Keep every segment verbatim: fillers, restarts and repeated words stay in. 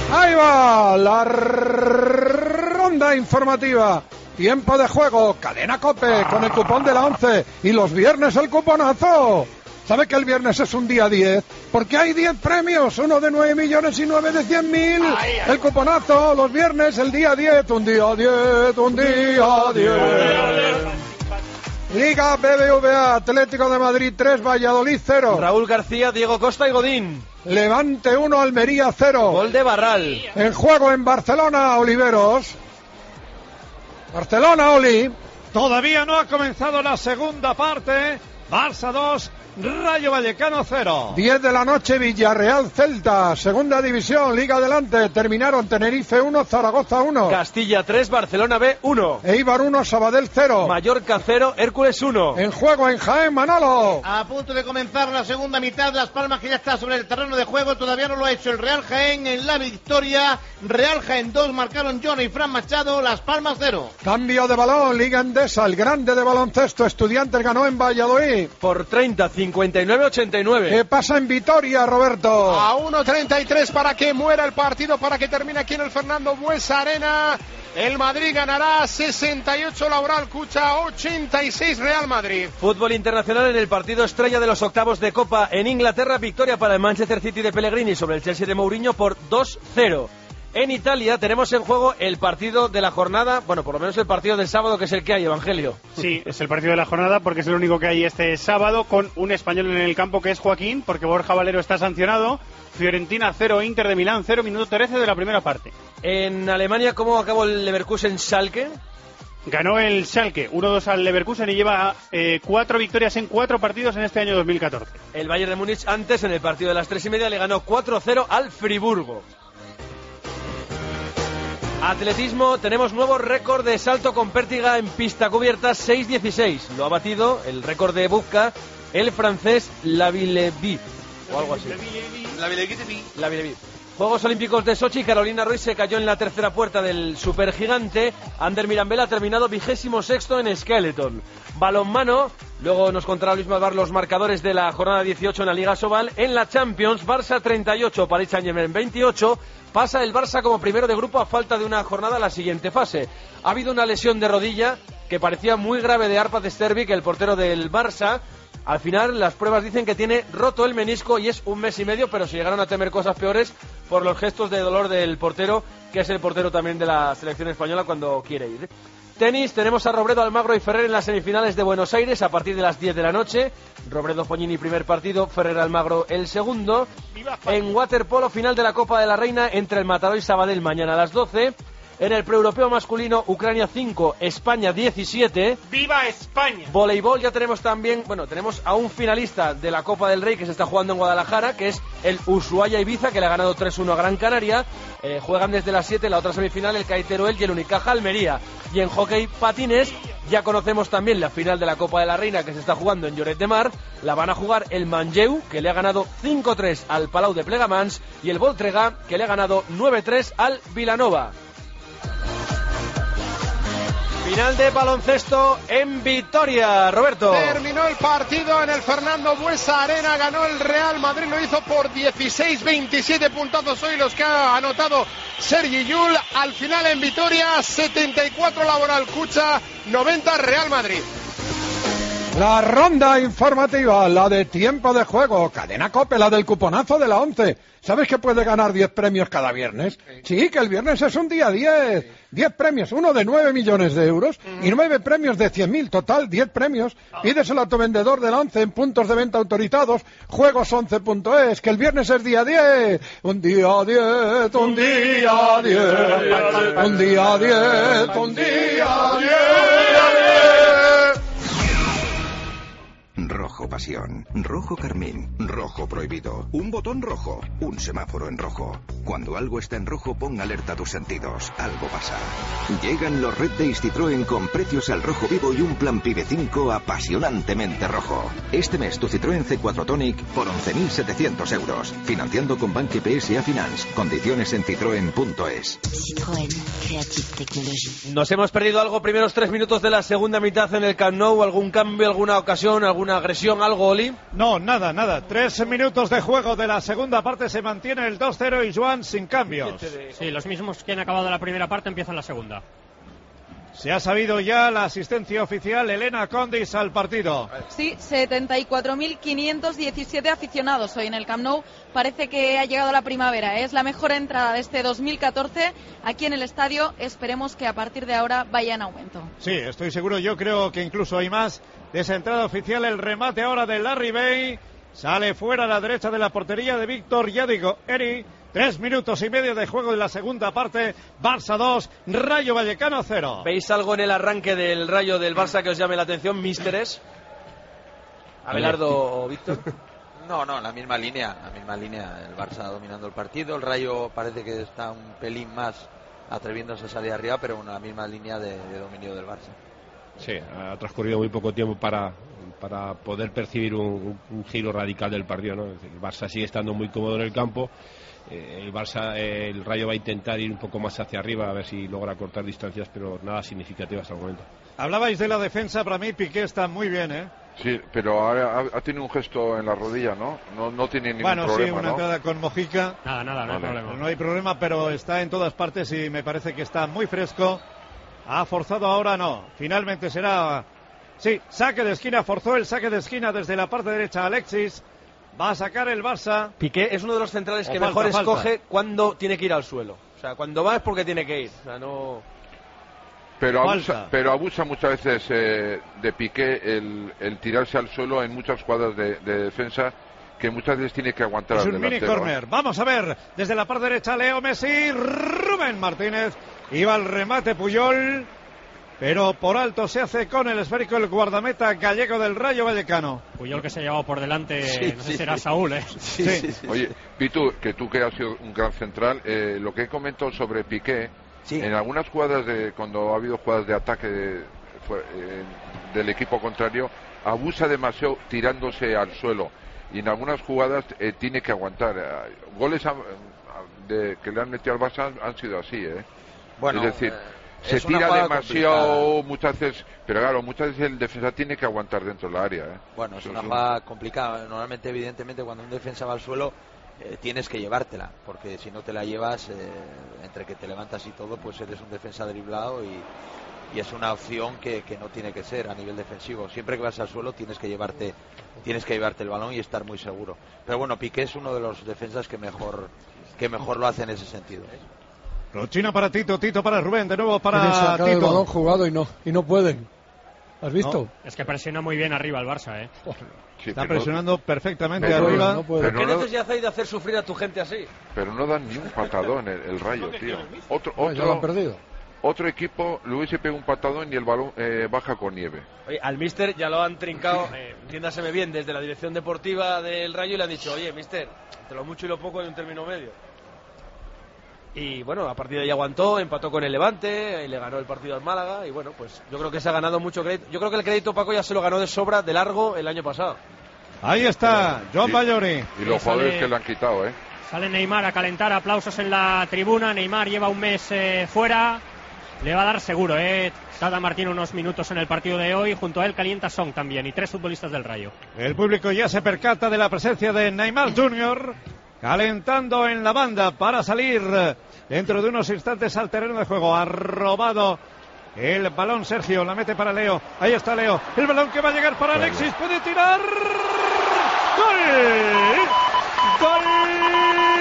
Ahí va la ronda informativa. Tiempo de juego, Cadena COPE con el cupón de la once y los viernes el cuponazo. ¿Sabe que el viernes es un día diez? Porque hay diez premios, uno de nueve millones y nueve de cien mil. El cuponazo, los viernes, el día diez, un día diez, un día diez. Liga B B V A, Atlético de Madrid tres, Valladolid cero. Raúl García, Diego Costa y Godín. Levante uno, Almería cero. Gol de Barral. En juego en Barcelona, Oliveros. Barcelona, Oli. Todavía no ha comenzado la segunda parte. Barça dos, Rayo Vallecano cero. diez de la noche, Villarreal Celta, segunda división, Liga Adelante. Terminaron Tenerife uno, Zaragoza uno. Castilla tres, Barcelona B uno. Eibar uno, Sabadell cero. Mallorca cero, Hércules uno. En juego en Jaén, Manolo. A punto de comenzar la segunda mitad, Las Palmas que ya está sobre el terreno de juego, todavía no lo ha hecho el Real Jaén en la victoria. Real Jaén dos, marcaron John y Fran Machado, Las Palmas cero. Cambio de balón, Liga Endesa, el grande de baloncesto, Estudiantes ganó en Valladolid. Por treinta, cincuenta y nueve, ochenta y nueve. ¿Qué pasa en Vitoria, Roberto? A uno treinta y tres para que muera el partido, para que termine aquí en el Fernando Buesa Arena. El Madrid ganará sesenta y ocho Laboral Cucha, ochenta y seis Real Madrid. Fútbol internacional en el partido estrella de los octavos de Copa en Inglaterra, victoria para el Manchester City de Pellegrini sobre el Chelsea de Mourinho por dos cero. En Italia tenemos en juego el partido de la jornada, bueno, por lo menos el partido del sábado, que es el que hay, Evangelio. Sí, es el partido de la jornada porque es el único que hay este sábado, con un español en el campo que es Joaquín, porque Borja Valero está sancionado. Fiorentina cero, Inter de Milán cero, minuto trece de la primera parte. En Alemania, ¿cómo acabó el Leverkusen-Schalke? Ganó el Schalke uno dos al Leverkusen y lleva eh, cuatro victorias en cuatro partidos en este año dos mil catorce. El Bayern de Múnich antes, en el partido de las tres y media, le ganó cuatro cero al Friburgo. Atletismo, tenemos nuevo récord de salto con pértiga en pista cubierta, seis dieciséis. Lo ha batido el récord de Bubka, el francés Lavillevie, o algo así. Lavillevie. Juegos Olímpicos de Sochi, Carolina Ruiz se cayó en la tercera puerta del supergigante. Ander Mirambel ha terminado vigésimo sexto en Skeleton. Balonmano, luego nos contará Luis Malvar los marcadores de la jornada dieciocho en la Liga Sobal. En la Champions, Barça treinta y ocho, Paris Saint-Germain veintiocho. Pasa el Barça como primero de grupo a falta de una jornada a la siguiente fase. Ha habido una lesión de rodilla que parecía muy grave de Arpad Stervik, el portero del Barça. Al final las pruebas dicen que tiene roto el menisco y es un mes y medio, pero se llegaron a temer cosas peores por los gestos de dolor del portero, que es el portero también de la selección española cuando quiere ir. Tenis, tenemos a Robredo, Almagro y Ferrer en las semifinales de Buenos Aires a partir de las diez de la noche. Robredo Fognini primer partido, Ferrer Almagro el segundo. En waterpolo, final de la Copa de la Reina entre el Mataró y Sabadell mañana a las doce. En el preeuropeo masculino, Ucrania cinco, España diecisiete. ¡Viva España! Voleibol, ya tenemos también, bueno, tenemos a un finalista de la Copa del Rey que se está jugando en Guadalajara, que es el Ushuaia Ibiza, que le ha ganado tres uno a Gran Canaria. Eh, juegan desde las siete la otra semifinal, el Caeteruel y el Unicaja Almería. Y en hockey patines, ya conocemos también la final de la Copa de la Reina que se está jugando en Lloret de Mar. La van a jugar el Manlleu, que le ha ganado cinco tres al Palau de Plegamans, y el Voltregà, que le ha ganado nueve tres al Vilanova. Final de baloncesto en Vitoria, Roberto. Terminó el partido en el Fernando Buesa Arena, ganó el Real Madrid, lo hizo por dieciséis veintisiete puntazos hoy los que ha anotado Sergi Llull. Al final en Vitoria, setenta y cuatro Laboral Cucha, noventa Real Madrid. La ronda informativa, la de tiempo de juego, Cadena COPE, la del cuponazo de la once. ¿Sabes que puedes ganar diez premios cada viernes? Sí, que el viernes es un día diez. diez premios, uno de nueve millones de euros y nueve premios de cien mil. Total, diez premios. Pídeselo a tu vendedor de la once en puntos de venta autorizados. Juegos once punto es, que el viernes es día diez. Un día diez, un día diez. Un día diez, un día diez. Rojo pasión, rojo carmín, rojo prohibido, un botón rojo, un semáforo en rojo. Cuando algo está en rojo, pon alerta a tus sentidos, algo pasa. Llegan los Red Days Citroën con precios al rojo vivo y un plan Pibe cinco apasionantemente rojo. Este mes tu Citroën C cuatro Tonic por once mil setecientos euros, financiando con Banque P S A Finance. Condiciones en citroen punto es. Citroën, Creative Technology. Nos hemos perdido algo, primeros tres minutos de la segunda mitad en el Camp Nou. ¿Algún cambio, alguna ocasión, alguna agresión, algo, Oli? No, nada, nada. Tres minutos de juego de la segunda parte, se mantiene el dos cero y Joan van sin cambios. Sí, los mismos que han acabado la primera parte empiezan la segunda. Se ha sabido ya la asistencia oficial, Elena Condis, al partido. Sí, setenta y cuatro mil quinientos diecisiete aficionados hoy en el Camp Nou. Parece que ha llegado la primavera. Es la mejor entrada de este dos mil catorce aquí en el estadio. Esperemos que a partir de ahora vaya en aumento. Sí, estoy seguro. Yo creo que incluso hay más de esa entrada oficial. El remate ahora de Larry Bay. Sale fuera a la derecha de la portería de Víctor Yadigo Eri. Tres minutos y medio de juego de la segunda parte. Barça dos, Rayo Vallecano cero. ¿Veis algo en el arranque del Rayo del Barça que os llame la atención, místeres? Abelardo o Víctor. No, no, la misma línea, la misma línea. El Barça dominando el partido. El Rayo parece que está un pelín más atreviéndose a salir arriba, pero una misma línea de, de dominio del Barça. Sí, ha transcurrido muy poco tiempo para, para poder percibir un, un giro radical del partido, ¿no? Es decir, el Barça sigue estando muy cómodo en el campo. Eh, el Barça, eh, el Rayo va a intentar ir un poco más hacia arriba a ver si logra cortar distancias, pero nada significativo hasta el momento. Hablabais de la defensa, para mí Piqué está muy bien, ¿eh? Sí, pero ha, ha tenido un gesto en la rodilla, ¿no? No, no tiene ningún bueno, problema, sí, una ¿no? entrada con Mojica. Nada, nada, no vale. hay problema. No hay problema, pero está en todas partes y me parece que está muy fresco. Ha forzado ahora, no. Finalmente será... Sí, saque de esquina, forzó el saque de esquina desde la parte derecha Alexis. Va a sacar el Barça. Piqué es uno de los centrales que falta, mejor falta. escoge cuando tiene que ir al suelo. O sea, cuando va es porque tiene que ir. O sea, no... Pero abusa, pero abusa muchas veces eh, de Piqué el, el tirarse al suelo en muchas cuadras de, de defensa, que muchas veces tiene que aguantar Es al un mini delantero. corner. Vamos a ver, desde la parte derecha Leo Messi, Rubén Martínez. Iba el remate Puyol, pero por alto se hace con el esférico el guardameta gallego del Rayo Vallecano. Puyol que se ha llevado por delante, Sí, no sí, sé si era sí. Saúl, ¿eh? Sí, sí, sí. Oye, Pitu, que tú que has sido un gran central, eh, lo que he comentado sobre Piqué, sí. en algunas jugadas, de cuando ha habido jugadas de ataque de, fue, eh, del equipo contrario, abusa demasiado tirándose al suelo. Y en algunas jugadas eh, tiene que aguantar. Eh, goles a, de, que le han metido al Barça han, han sido así, ¿eh? Bueno, es decir, eh, se es una tira jugada demasiado complicada. muchas veces, pero claro, muchas veces el defensa tiene que aguantar dentro del área, ¿eh? Bueno, es Eso una un- jugada complicada. Normalmente, evidentemente, cuando un defensa va al suelo, eh, tienes que llevártela, porque si no te la llevas, eh, entre que te levantas y todo, pues eres un defensa driblado y, y es una opción que, que no tiene que ser a nivel defensivo. Siempre que vas al suelo tienes que llevarte, tienes que llevarte el balón y estar muy seguro. Pero bueno, Piqué es uno de los defensas que mejor, que mejor lo hace en ese sentido. Rochina para Tito, Tito para Rubén, de nuevo Quieren para sacar el balón Tito. jugado y no, y no pueden. ¿Has visto? No, es que presiona muy bien arriba el Barça, ¿eh? Sí, Está pero- presionando perfectamente pero- arriba. no puede. pero ¿Qué no- necesidad hay de hacer sufrir a tu gente así? Pero no dan ni un patadón el, el Rayo, tío. Otro, No, ya lo han otro, perdido. otro equipo le hubiese pegado un patadón y el balón eh, baja con nieve. Oye, al míster ya lo han trincado, eh, entiéndaseme bien, desde la dirección deportiva del Rayo y le han dicho, oye, míster, entre lo mucho y lo poco hay un término medio. Y bueno, a partir de ahí aguantó, empató con el Levante, y le ganó el partido al Málaga y bueno, pues yo creo que se ha ganado mucho crédito. Yo creo que el crédito Paco ya se lo ganó de sobra, de largo, el año pasado. Ahí está, Joan Y- Bayori. Y los Y jugadores sale- que le han quitado, ¿eh? Sale Neymar a calentar, aplausos en la tribuna. Neymar lleva un mes eh, fuera. Le va a dar seguro, ¿eh? Tata Martín unos minutos en el partido de hoy. Junto a él calienta Son también y tres futbolistas del Rayo. El público ya se percata de la presencia de Neymar junior calentando en la banda para salir dentro de unos instantes al terreno de juego. Ha robado el balón Sergio, la mete para Leo. Ahí está Leo. El balón que va a llegar para Alexis. Puede tirar. ¡Gol! ¡Gol!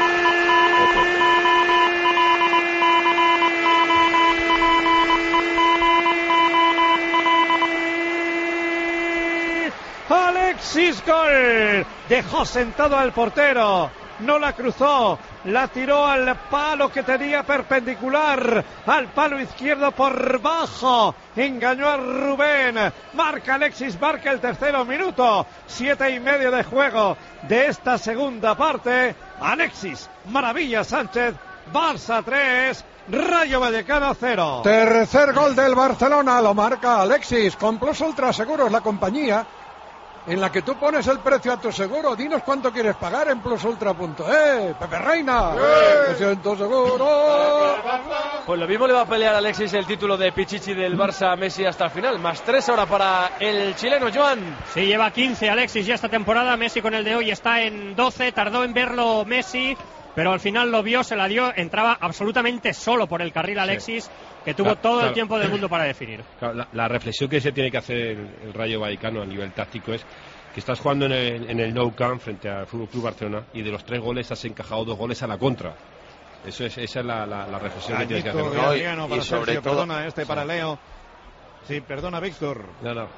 Alexis, gol. Dejó sentado al portero. No la cruzó, la tiró al palo que tenía perpendicular, al palo izquierdo por bajo. Engañó a Rubén. Marca Alexis, marca el tercero minuto. Siete y medio de juego de esta segunda parte. Alexis, Maravilla Sánchez, Barça tres, Rayo Vallecano cero. Tercer gol del Barcelona, lo marca Alexis, con Plus Ultra Seguros, la compañía en la que tú pones el precio a tu seguro. Dinos cuánto quieres pagar en plus ultra punto es. Pepe Reina, me siento seguro. Pues lo mismo le va a pelear a Alexis el título de Pichichi del Barça a Messi hasta el final. Más tres ahora para el chileno, Joan. Sí, lleva quince Alexis ya esta temporada. Messi con el de hoy está en doce. Tardó en verlo Messi. pero al final lo vio, se la dio, entraba absolutamente solo por el carril Alexis, sí. que tuvo claro, todo claro. el tiempo del mundo para definir. Claro, la, la reflexión que se tiene que hacer el, el Rayo Vallecano a nivel táctico es que estás jugando en el, en el Nou Camp frente al Fútbol Club Barcelona y de los tres goles has encajado dos goles a la contra. Eso es, esa es la, la, la reflexión Cañito que tienes que hacer. de Adriano no, para y sobre Sergio, todo, perdona, este sí. para Leo. Sí, perdona, Víctor. No, no.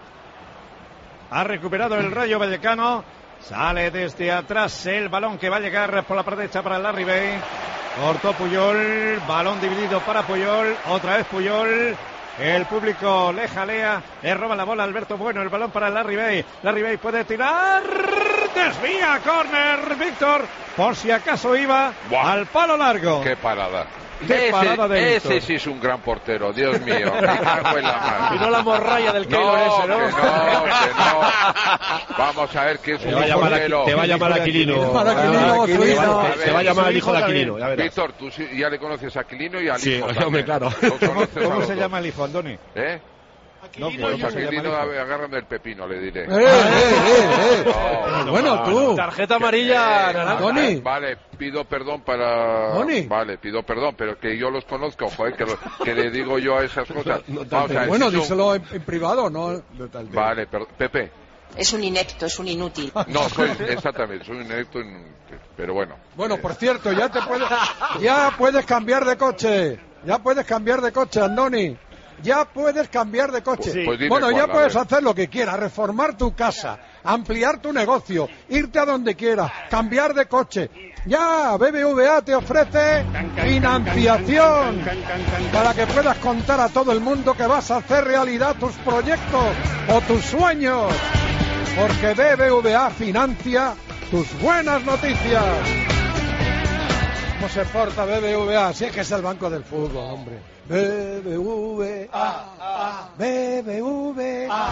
Ha recuperado el Rayo Vallecano. Sale desde atrás el balón que va a llegar por la parte derecha para Larribey. Cortó Puyol. Balón dividido para Puyol. Otra vez Puyol. El público le jalea. Le roba la bola Alberto Bueno. El balón para Larribey. Larribey puede tirar. Desvía. Córner. Víctor. Por si acaso iba Buah. al palo largo. Qué parada. Qué ese, parada de ese sí es un gran portero, Dios mío. Me cago en la mano. Y no la morralla del Keylor no, ese, ¿no? Que no, que no. Vamos a ver qué es te un va portero. Te va a llamar Aquilino. Te va a llamar el hijo de Aquilino. Víctor, tú sí, ya le conoces a Aquilino y al sí, hijo. Sí, hombre, claro. ¿Cómo, ¿cómo se llama el hijo, Andoni? ¿Eh? Aquilino, no, Aquilino, agárrame el pepino, le diré. ¡Eh, eh, eh! eh. No, no, bueno, tú. Tarjeta amarilla, eh, naranja. Vale, pido perdón para... ¿Tony? Vale, pido perdón, pero que yo los conozco, joder, que, lo, que le digo yo a esas cosas. No, no, Vamos a ver, bueno, si díselo son... en, en privado, ¿no? no vale, pero, Pepe. Es un inepto, es un inútil. No, soy, exactamente, soy un inepto, pero bueno. Bueno, por cierto, ya te puedes... Ya puedes cambiar de coche. Ya puedes cambiar de coche, Andoni. Ya puedes cambiar de coche. Sí. Pues bueno, cuál, ya puedes hacer lo que quieras, reformar tu casa, ampliar tu negocio, irte a donde quieras, cambiar de coche. Ya, B B V A te ofrece financiación para que puedas contar a todo el mundo que vas a hacer realidad tus proyectos o tus sueños. Porque B B V A financia tus buenas noticias. ¿Cómo se porta B B V A? Si es que es el banco del fútbol, hombre. B B V A, B B V A.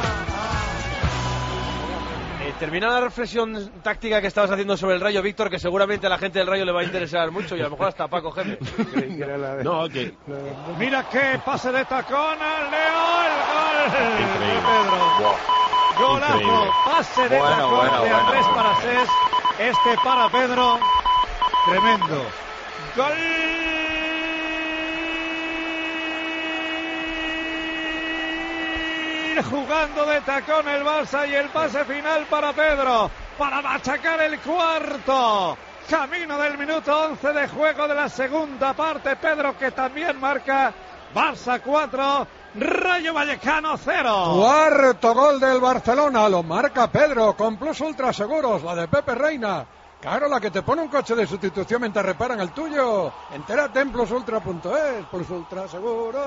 Eh, termina la reflexión táctica que estabas haciendo sobre el Rayo, Víctor, que seguramente a la gente del Rayo le va a interesar mucho y a lo mejor hasta a Paco Gémez. No, que... Mira qué pase de tacón al Leo, el gol. Increíble. Pedro. Golazo, increíble. Pase de bueno, tacón bueno, de Andrés bueno. Paracés. Este para Pedro. Tremendo. Gol. Jugando de tacón el Barça y el pase final para Pedro para machacar el cuarto. Camino del minuto once de juego de la segunda parte. Pedro que también marca. Barça cuatro, Rayo Vallecano cero. Cuarto gol del Barcelona, lo marca Pedro con Plus Ultra Seguros, la de Pepe Reina. Claro, la que te pone un coche de sustitución mientras reparan el tuyo. Entérate en plus ultra punto es, Plus Ultra Seguro.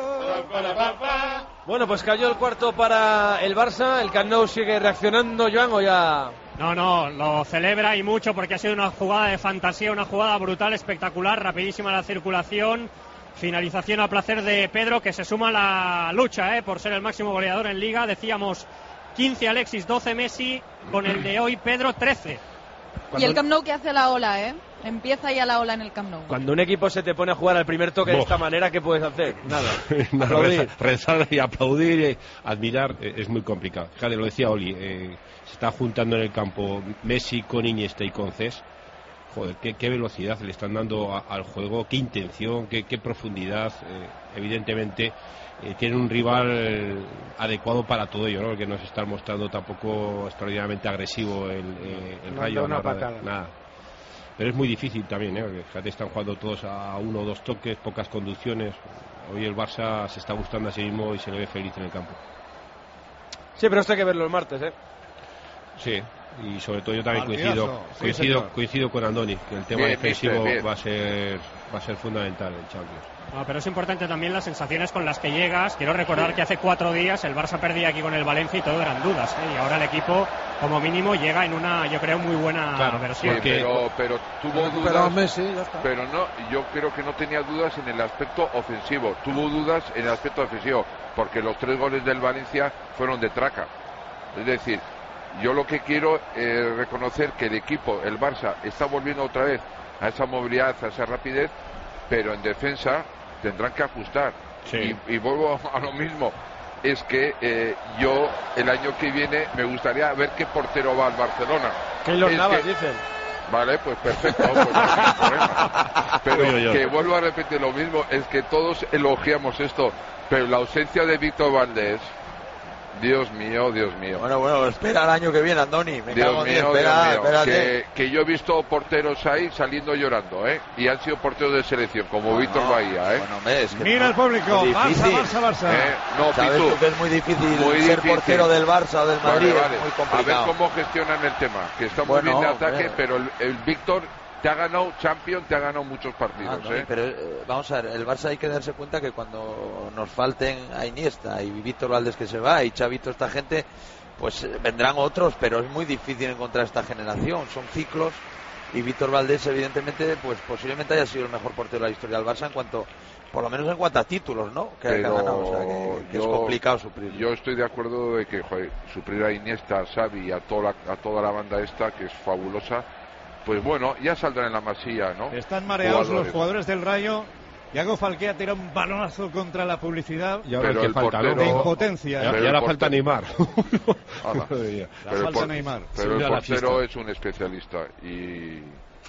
Bueno, pues cayó el cuarto para el Barça. El Camp Nou sigue reaccionando, Joan, o ya... No, no, lo celebra y mucho porque ha sido una jugada de fantasía, una jugada brutal, espectacular, rapidísima la circulación. Finalización a placer de Pedro, que se suma a la lucha eh, por ser el máximo goleador en Liga. Decíamos quince Alexis, doce Messi, con el de hoy Pedro trece. Cuando... Y el Camp Nou que hace la ola, ¿eh? Empieza ya la ola en el Camp Nou. Cuando un equipo se te pone a jugar al primer toque oh. de esta manera, ¿qué puedes hacer? Nada. no, aplaudir. Rezar y aplaudir, eh, admirar, eh, es muy complicado. Fíjate, lo decía Oli, eh, se está juntando en el campo Messi con Iniesta y con Cés. Joder, qué, qué velocidad le están dando a, al juego, qué intención, qué, qué profundidad. Eh, evidentemente eh, tiene un rival adecuado para todo ello, ¿no? Que no se está mostrando tampoco extraordinariamente agresivo el, eh, el no Rayo. Una nada, patada. nada. Pero es muy difícil también, ¿eh? Porque, fíjate, están jugando todos a uno o dos toques, pocas conducciones. Hoy el Barça se está gustando a sí mismo y se le ve feliz en el campo. Sí, pero esto hay que verlo el martes, ¿eh? Sí. Y sobre todo yo también coincido sí, coincido, coincido con Andoni, que el tema bien, defensivo bien. va a ser va a ser fundamental en Champions. No, pero es importante también las sensaciones con las que llegas. Quiero recordar sí. que hace cuatro días el Barça perdía aquí con el Valencia y todo eran dudas, ¿eh? Y ahora el equipo, como mínimo, llega en una, yo creo, muy buena claro, versión. Sí, pero, pero tuvo dudas, Messi, pero no, yo creo que no tenía dudas en el aspecto ofensivo, tuvo dudas en el aspecto defensivo, porque los tres goles del Valencia fueron de traca. Es decir, yo lo que quiero es eh, reconocer que el equipo, el Barça, está volviendo otra vez a esa movilidad, a esa rapidez, pero en defensa tendrán que ajustar. Sí. Y, y vuelvo a lo mismo, es que eh, yo el año que viene me gustaría ver qué portero va al Barcelona. Keylor Navas, dicen. Vale, pues perfecto, pues no hay problema. Pero Uy, uy, uy. que vuelvo a repetir lo mismo, es que todos elogiamos esto, pero la ausencia de Víctor Valdés, Dios mío, Dios mío. Bueno, bueno, espera el año que viene, Andoni. Me Dios cago en mío, Dios, espera, Dios mío. espérate. Que, que yo he visto porteros ahí saliendo llorando, ¿eh? Y han sido porteros de selección, como No, Víctor no. Bahía, ¿eh? Bueno, hombre, es que Mira no, el público, muy Barça, difícil. Barça, Barça. ¿Eh? No, Sabes Pitu. tú que es muy difícil Muy ser difícil. portero del Barça o del Madrid, Vale, vale. es muy A complicado. ver cómo gestionan el tema, que está muy Bueno, bien de ataque, hombre. pero el, el Víctor te ha ganado Champions, te ha ganado muchos partidos, Ah, no, ¿eh? pero eh, vamos a ver, el Barça hay que darse cuenta que cuando nos falten a Iniesta y Víctor Valdés que se va y Chavito, esta gente, pues eh, vendrán otros, pero es muy difícil encontrar esta generación, son ciclos y Víctor Valdés evidentemente pues posiblemente haya sido el mejor portero de la historia del Barça en cuanto, por lo menos en cuanto a títulos, ¿no? Que, que ha Pero ganado, o sea que, que es yo- complicado suplir. Yo estoy de acuerdo de que joder, suplir a Iniesta, a Xavi y a toda, la, a toda la banda esta, que es fabulosa, pues bueno, ya saldrán en la masía, ¿no? Están mareados Jugadores. los jugadores del Rayo. Yago Falqué ha tirado un balonazo contra la publicidad. Y ahora Pero el que el falta, portero- ¿no? De impotencia. Y ahora- Pero y ahora el falta portero- Neymar. Ala. Madre mía. La Pero el falta por- Neymar. Pero Sí, el ya la portero fiesta. es un especialista y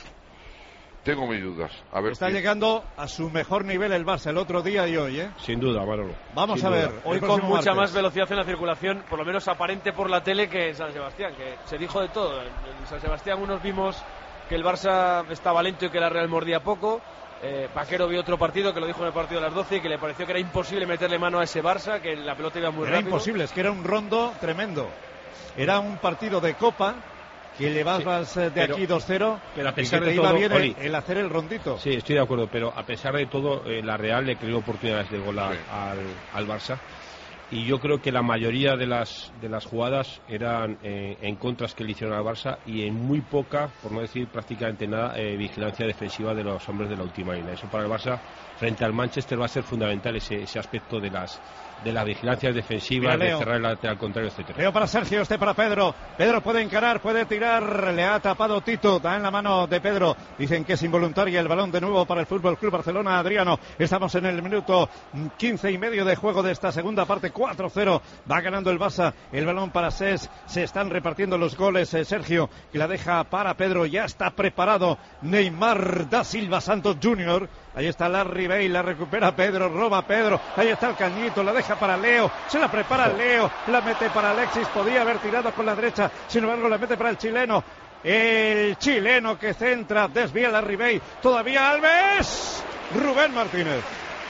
tengo mis dudas. A ver Está si- llegando a su mejor nivel el Barça el otro día y hoy, ¿eh? Sin duda, Manolo. Vamos Sin a ver. duda. Hoy el con próximo mucha martes. más velocidad en la circulación, por lo menos aparente por la tele, que en San Sebastián, que se dijo de todo. En en San Sebastián unos vimos que el Barça estaba lento y que la Real mordía poco. Eh, Vaquero vio otro partido que lo dijo en el partido de las doce y que le pareció que era imposible meterle mano a ese Barça, que la pelota iba muy Era rápido. imposible, es que era un rondo tremendo. Era un partido de Copa que llevabas eh, de pero- aquí dos cero pero a y pesar que te de iba todo, bien el, Oli. el hacer el rondito. Sí, estoy de acuerdo, pero a pesar de todo, eh, la Real le creó oportunidades de gol a- Sí. al, al Barça. Y yo creo que la mayoría de las de las jugadas eran eh, en contras que le hicieron al Barça y en muy poca, por no decir prácticamente nada, eh, vigilancia defensiva de los hombres de la última línea. Eso para el Barça frente al Manchester va a ser fundamental, ese, ese aspecto de las de las vigilancias defensivas, Mira, de Leo. cerrar el lateral contrario, etcétera. Leo para Sergio, este para Pedro. Pedro puede encarar, puede tirar. Le ha tapado Tito. Da en la mano de Pedro. Dicen que es involuntaria el balón de nuevo para el Fútbol Club Barcelona. Adriano, estamos en el minuto quince y medio de juego de esta segunda parte. cuatro cero. Va ganando el Barça. El balón para Ses. Se están repartiendo los goles. Eh, Sergio, que la deja para Pedro. Ya está preparado Neymar da Silva Santos junior Ahí está Larry Bay, la recupera Pedro, roba Pedro, ahí está el cañito, la deja para Leo, se la prepara Leo, la mete para Alexis, podía haber tirado con la derecha, sin embargo la mete para el chileno, el chileno que centra, desvía Larry Bay, todavía Alves, Rubén Martínez.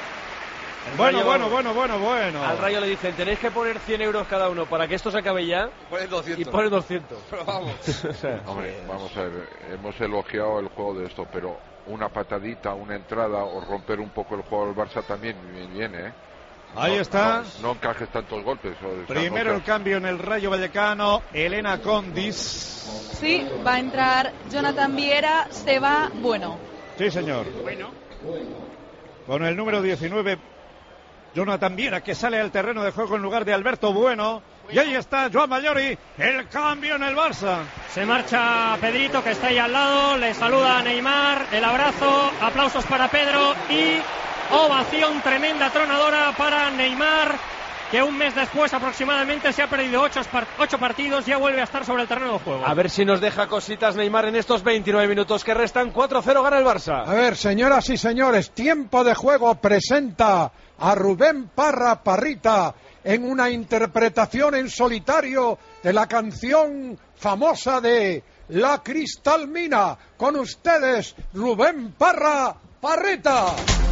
El Bueno, Rayo- bueno, bueno, bueno, bueno. Al Rayo le dicen, tenéis que poner cien euros cada uno para que esto se acabe ya. Pones doscientos. Y pones doscientos. Pero vamos. O sea, Hombre, vamos a ver, hemos elogiado el juego de esto, pero una patadita, una entrada o romper un poco el juego del Barça también viene, ¿eh? Ahí No- está. No, no encajes tantos golpes. o sea, Primero no el cambio en el Rayo Vallecano, Elena Condis. Sí, va a entrar Jonathan Viera, se va Bueno. Sí, señor. Con el número diecinueve, Jonathan Viera, que sale al terreno de juego en lugar de Alberto Bueno. Y ahí está Joan Mayori, el cambio en el Barça. Se marcha Pedrito, que está ahí al lado, le saluda a Neymar, el abrazo, aplausos para Pedro y ovación tremenda, tronadora para Neymar, que un mes después aproximadamente se ha perdido ocho, ocho partidos, ya vuelve a estar sobre el terreno de juego. a ver si nos deja cositas Neymar en estos veintinueve minutos que restan. cuatro cero gana el Barça. A ver, señoras y señores, tiempo de juego presenta a Rubén Parra Parrita en una interpretación en solitario de la canción famosa de La Cristalmina. Con ustedes, Rubén Parra Parrita.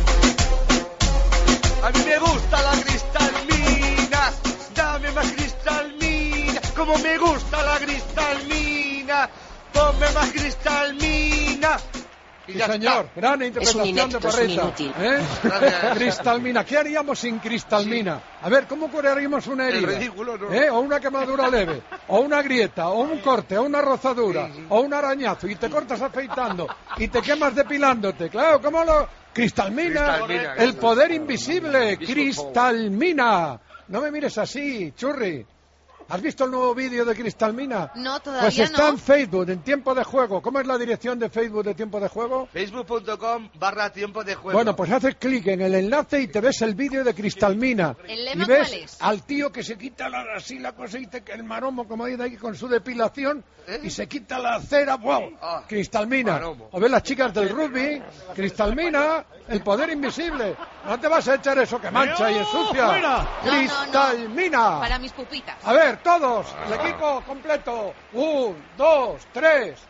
A mí me gusta la cristalmina, dame más cristalmina, como me gusta la cristalmina, ponme más cristalmina. Y Sí, ya está. señor, gran interpretación inepto, de es un Parrita. inútil. ¿Eh? Gracias. Cristalmina, ¿qué haríamos sin cristalmina? A ver, ¿cómo curaríamos una El herida? ridículo, ¿no? ¿Eh? O una quemadura leve, o una grieta, o un corte, o una rozadura, o un arañazo, y te cortas afeitando, y te quemas depilándote. Claro, ¿cómo lo...? Cristalmina, Cristalmina, el poder cristalmina. invisible, Invisible Cristalmina. No me mires así, churri. ¿Has visto el nuevo vídeo de Cristalmina? No, todavía Pues está no. en Facebook, en Tiempo de Juego. ¿Cómo es la dirección de Facebook de Tiempo de Juego? facebook punto com barra tiempo de juego. Bueno, pues haces clic en el enlace y te ves el vídeo de Cristalmina. ¿El lema y ves cuál es? al tío que se quita la, así la cosita, que el maromo, como dice ahí, con su depilación, ¿Eh? y se quita la cera. ¡Wow! Ah, Cristalmina. maromo. O ves las chicas del rugby. Cristalmina, el poder invisible. No te vas a echar eso que mancha y ensucia. ¡Fuera! No, no, no. Cristalmina. Para mis pupitas. A ver, todos, el equipo completo. Un, dos, tres.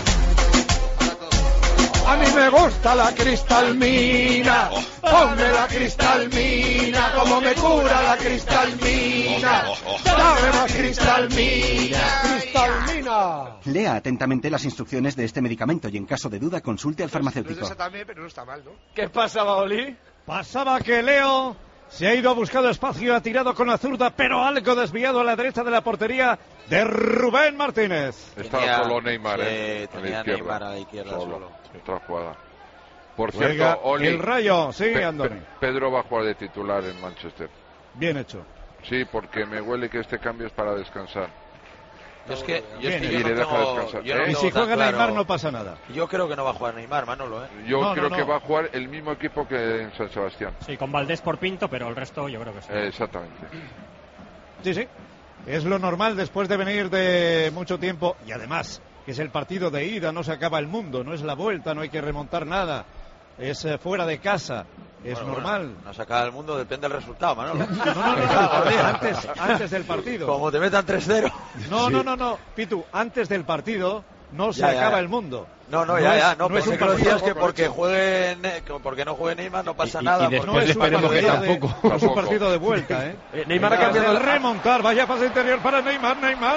A mí me gusta la cristalmina, ponme la cristalmina, como me cura la cristalmina. Dame más cristalmina, cristalmina. Lea atentamente las instrucciones de este medicamento y en caso de duda consulte al No es farmacéutico. esa también, pero no está mal, ¿no? ¿Qué pasa, Baoli? Pasaba que Leo se ha ido a buscar espacio, ha tirado con la zurda, pero algo desviado a la derecha de la portería de Rubén Martínez. Está Tenía- solo Neymar, sí, ¿eh? A la tenía izquierda. Neymar a la izquierda solo. Otra jugada. Por Juega cierto, Oli, el Rayo, sí, Pe- Andoni. Pe- Pedro va a jugar de titular en Manchester. Bien hecho. Sí, porque me huele que este cambio es para descansar. Yo es que, yo, es Bien, que y yo le no deja tengo, descansar. yo no ¿Eh? Y tengo si tan juega claro- Neymar no pasa nada. Yo creo que no va a jugar Neymar, Manolo, ¿eh? Yo No, no, creo no. que va a jugar el mismo equipo que en San Sebastián. Sí, con Valdés por Pinto, pero el resto yo creo que sí. Eh, exactamente. Sí, sí. Es lo normal después de venir de mucho tiempo y además que es el partido de ida, no se acaba el mundo, no es la vuelta, no hay que remontar nada. Es eh, fuera de casa, es Bueno, normal. bueno, no saca del mundo, depende del resultado, Manolo. No, no, no, no, antes, antes del partido. Como te metan tres cero. No, no, no, no, Pitu, antes del partido no se Ya, ya, acaba ya. el mundo. No, no, ya, es- ya, no, no es pensé un que lo partido decías que poco porque hecho. juegue Ne- que porque no juegue Neymar no pasa Y- y nada. después porque- No es un esperemos que partido de- tampoco. no es un Tampoco. partido de vuelta, ¿eh? Eh, Neymar ha Acaba cambiado de la- remontar, vaya pase interior para Neymar, Neymar.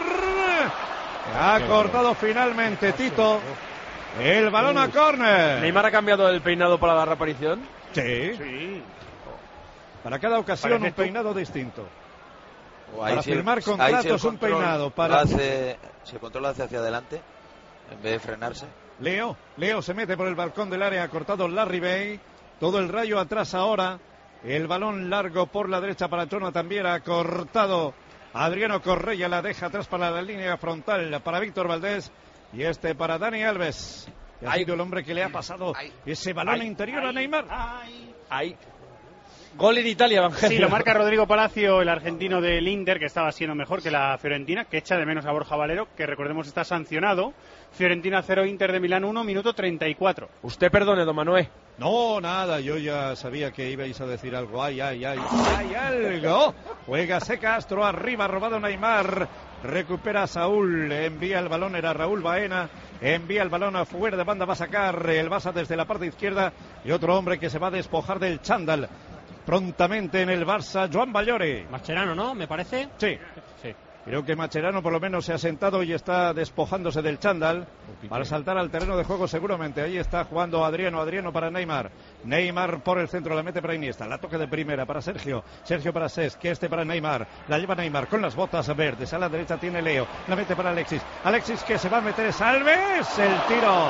Ha cortado finalmente Tito el balón a córner. ¿Neymar ha cambiado el peinado para la reaparición? Sí. Sí. Para cada ocasión Parece un tú. peinado distinto. O ahí Para sí el- firmar ahí sí el contratos, un control peinado para- lo hace- si el control lo hace hacia adelante en vez de frenarse. Leo, Leo se mete por el balcón del área, ha cortado Larry Bay. Todo el Rayo atrás ahora. El balón largo por la derecha para Jonathan Viera, ha cortado Adriano Correia, la deja atrás para la línea frontal para Víctor Valdés. Y este para Dani Alves, que ha Ay. sido el hombre que le ha pasado Ay. ese balón Ay. interior a Neymar. Ahí. Gol en Italia, Evangelio. Sí, lo marca Rodrigo Palacio, el argentino del Inter, que estaba siendo mejor que la Fiorentina, que echa de menos a Borja Valero, que recordemos está sancionado. Fiorentina cero, Inter de Milán uno, minuto treinta y cuatro. Usted perdone, don Manuel. No, nada, yo ya sabía que ibais a decir algo. Ay, ay, ay, hay algo. Juega C. Castro, arriba, robado Neymar. Recupera a Saúl, envía el balón, era Raúl Baena. Envía el balón afuera de banda, va a sacar el Barça desde la parte izquierda. Y otro hombre que se va a despojar del chándal. Prontamente en el Barça, Joan Ballore. Mascherano, ¿no? Me parece. Sí. Sí. Creo que Mascherano por lo menos se ha sentado y está despojándose del chándal para saltar al terreno de juego seguramente. Ahí está jugando Adriano, Adriano para Neymar. Neymar por el centro, la mete para Iniesta. La toque de primera para Sergio. Sergio para Cesc, que este para Neymar. La lleva Neymar con las botas verdes. A la derecha tiene Leo. La mete para Alexis. Alexis que se va a meter. Salves. El tiro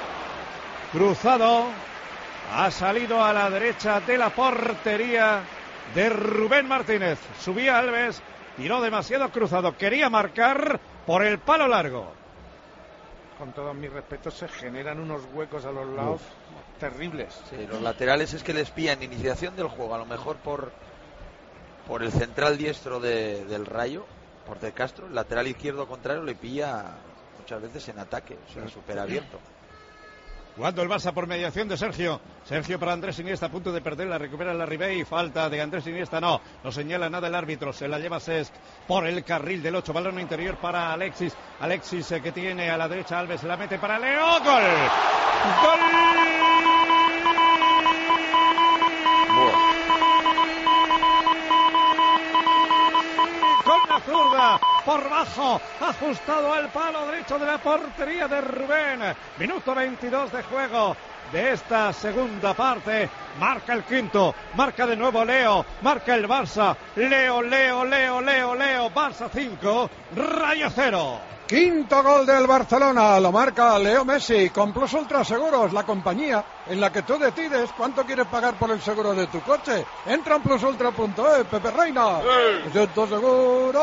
cruzado. Ha salido a la derecha de la portería de Rubén Martínez. Subía Alves. Tiró demasiado cruzado. Quería marcar por el palo largo. Con todos mis respetos, se generan unos huecos a los lados terribles. Sí, los laterales es que les pillan iniciación del juego, a lo mejor por por el central diestro de- del Rayo, por De Castro, el lateral izquierdo contrario le pilla muchas veces en ataque, o sea, súper abierto. Jugando el Barça por mediación de Sergio. Sergio para Andrés Iniesta, a punto de perder, la recupera la Ribey. Falta de Andrés Iniesta, no. No señala nada el árbitro, se la lleva Cesc por el carril del ocho. Balón interior para Alexis. Alexis eh, que tiene a la derecha Alves, la mete para Leo. ¡Gol! ¡Gol! Con la zurda, por bajo, ajustado al palo derecho de la portería de Rubén. Minuto veintidós de juego de esta segunda parte. Marca el quinto, marca de nuevo Leo, marca el Barça. Leo, Leo, Leo, Leo, Leo, Barça cinco, Rayo cero. Quinto gol del Barcelona, lo marca Leo Messi con Plus Ultra Seguros, la compañía en la que tú decides cuánto quieres pagar por el seguro de tu coche. Entra en plus ultra punto es, Pepe Reina. Me siento seguro.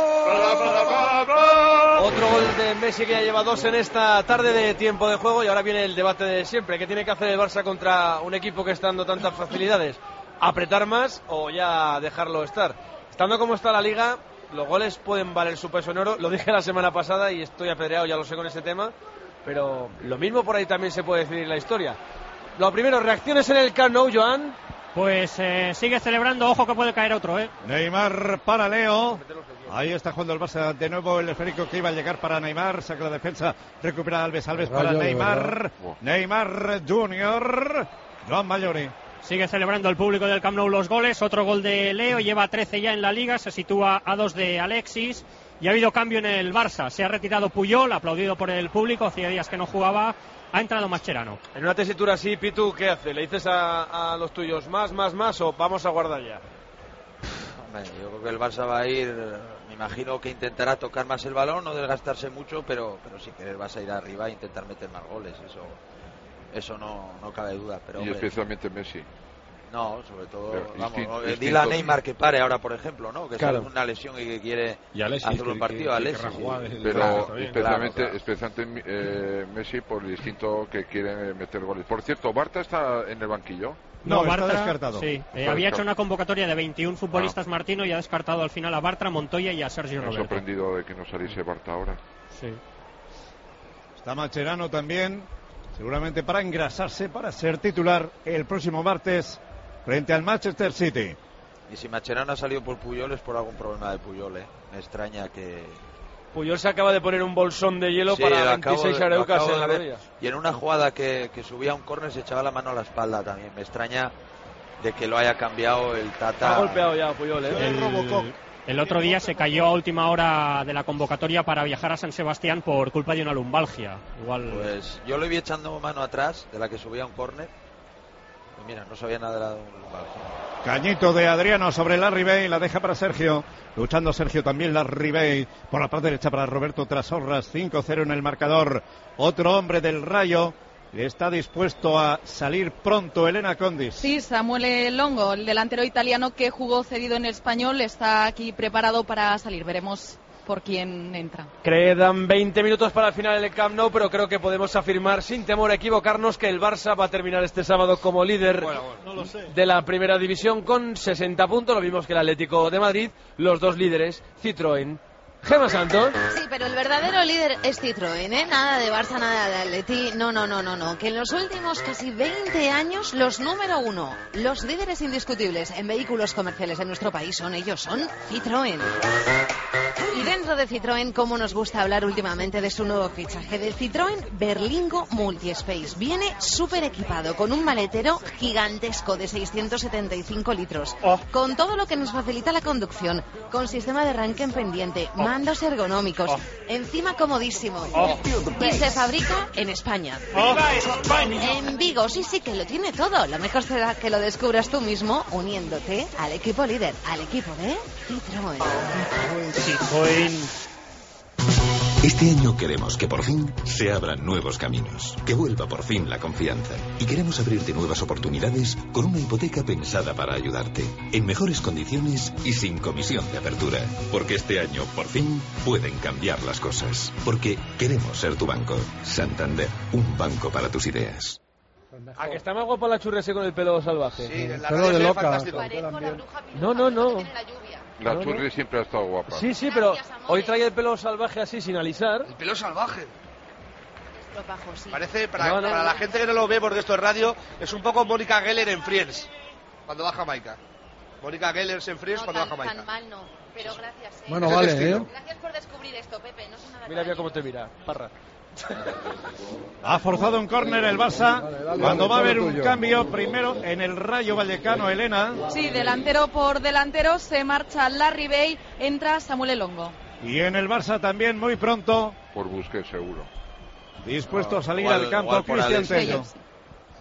Otro gol de Messi que ya lleva dos en esta tarde de tiempo de juego y ahora viene el debate de siempre. ¿Qué tiene que hacer el Barça contra un equipo que está dando tantas facilidades? ¿Apretar más o ya dejarlo estar? Estando como está la Liga, los goles pueden valer su peso en oro. Lo dije la semana pasada y estoy apedreado, ya lo sé, con ese tema. Pero lo mismo por ahí también se puede decidir la historia. Lo primero, reacciones en el Camp Nou, Joan. Pues eh, sigue celebrando, ojo que puede caer otro, ¿eh? Neymar para Leo. Ahí está jugando el Barça de nuevo, el esférico que iba a llegar para Neymar. Saca la defensa, recupera Alves, Alves para Neymar. Neymar Junior. Joan Mayori. Sigue celebrando el público del Camp Nou los goles. Otro gol de Leo, lleva trece ya en la Liga, se sitúa a dos de Alexis. Y ha habido cambio en el Barça. Se ha retirado Puyol, aplaudido por el público, hacía días que no jugaba. Ha entrado Mascherano. En una tesitura así, Pitu, ¿qué hace? ¿Le dices a, a los tuyos más, más, más o vamos a guardar ya? Hombre, yo creo que el Barça va a ir, me imagino que intentará tocar más el balón, no desgastarse mucho, pero, pero sí que el Barça irá arriba e intentar meter más goles, eso eso no, no cabe duda. Pero, y hombre, especialmente Messi. No, sobre todo, pero, vamos, instinto, no, instinto. dile a Neymar que pare ahora, por ejemplo, ¿no? Que Claro. sale una lesión y que quiere y Alexis, hacer un que- partido. que- Alexis, que querrá jugar, sí. Pero Claro, especialmente, claro, claro. especialmente eh, Messi por el instinto que quiere meter goles. Por cierto, ¿Barta está en el banquillo? No, está Bartra, descartado. Sí, Está eh, había descartado. hecho una convocatoria de veintiún futbolistas Martino y ha descartado al final a Bartra, Montoya y a Sergio Me ha Roberto. sorprendido de que no saliese Barta ahora. Sí. Está Mascherano también, seguramente para engrasarse, para ser titular el próximo martes frente al Manchester City. Y si Mascherano ha salido por Puyol es por algún problema de Puyol, ¿eh? Me extraña que... Puyol se acaba de poner un bolsón de hielo Sí, para lo acabo veintiséis de- lo areucas acabo en de la ver. rodilla. Y en una jugada que, que subía un córner se echaba la mano a la espalda también. Me extraña de que lo haya cambiado el Tata. Ha golpeado ya a Puyol, ¿eh? El, el otro día se cayó a última hora de la convocatoria para viajar a San Sebastián por culpa de una lumbalgia. Igual. Pues yo lo vi echando mano atrás de la que subía un córner. Y mira, no sabía nada de la lumbalgia. Cañito de Adriano sobre la Ribey, la deja para Sergio. Luchando Sergio también la Ribey. Por la parte derecha para Roberto Trasorras, cinco cero en el marcador. Otro hombre del Rayo está dispuesto a salir pronto, Elena Condis. Sí, Samuel Longo, el delantero italiano que jugó cedido en el Español, está aquí preparado para salir. Veremos por quién entra. Quedan veinte minutos para el final del Camp Nou, pero creo que podemos afirmar sin temor a equivocarnos que el Barça va a terminar este sábado como líder de la primera división con sesenta puntos, lo mismo que el Atlético de Madrid, los dos líderes, Citroën. Gemma Santos. Sí, pero el verdadero líder es Citroën, ¿eh? Nada de Barça, nada de Atleti. No, no, no, no, no. Que en los últimos casi veinte años, los número uno, los líderes indiscutibles en vehículos comerciales en nuestro país son ellos, son Citroën. Y dentro de Citroën, como nos gusta hablar últimamente de su nuevo fichaje, del Citroën Berlingo Multispace. Viene súper equipado, con un maletero gigantesco de seiscientos setenta y cinco litros, con todo lo que nos facilita la conducción, con sistema de arranque en pendiente, mandos ergonómicos, encima comodísimo. Y se fabrica en España. En Vigo, sí, sí, que lo tiene todo. Lo mejor será que lo descubras tú mismo uniéndote al equipo líder, al equipo de Citroën. Este año queremos que por fin se abran nuevos caminos, que vuelva por fin la confianza. Y queremos abrirte nuevas oportunidades con una hipoteca pensada para ayudarte, en mejores condiciones y sin comisión de apertura. Porque este año, por fin, pueden cambiar las cosas. Porque queremos ser tu banco. Santander, un banco para tus ideas. ¿A que está más guapa la churrese con el pelo salvaje? Sí, la Pelo radio de se ve loca. fantástico. No, no, no. La No, no. Churri siempre ha estado guapa. Sí, sí, pero hoy trae el pelo salvaje así, sin alisar. El pelo salvaje. Sí. Parece, para, No, no, para no. la gente que no lo ve, porque esto es radio, es un poco Mónica Geller en Friends, cuando va a Jamaica. Mónica Geller en Friends cuando va a tan, Jamaica. tan mal no, pero gracias. ¿eh? Bueno, Ese vale, estilo. ¿eh? Gracias por descubrir esto, Pepe. No sé nada. Mira, mira cómo te mira, parra. Ha forzado un córner el Barça. Cuando va a haber un cambio, primero en el Rayo Vallecano, Elena. Sí, delantero por delantero, se marcha Larry Bay, entra Samuel Longo. Y en el Barça también muy pronto, Por Busquets, seguro. dispuesto a salir Igual- al campo, igual por Cristian Alexis. Tello.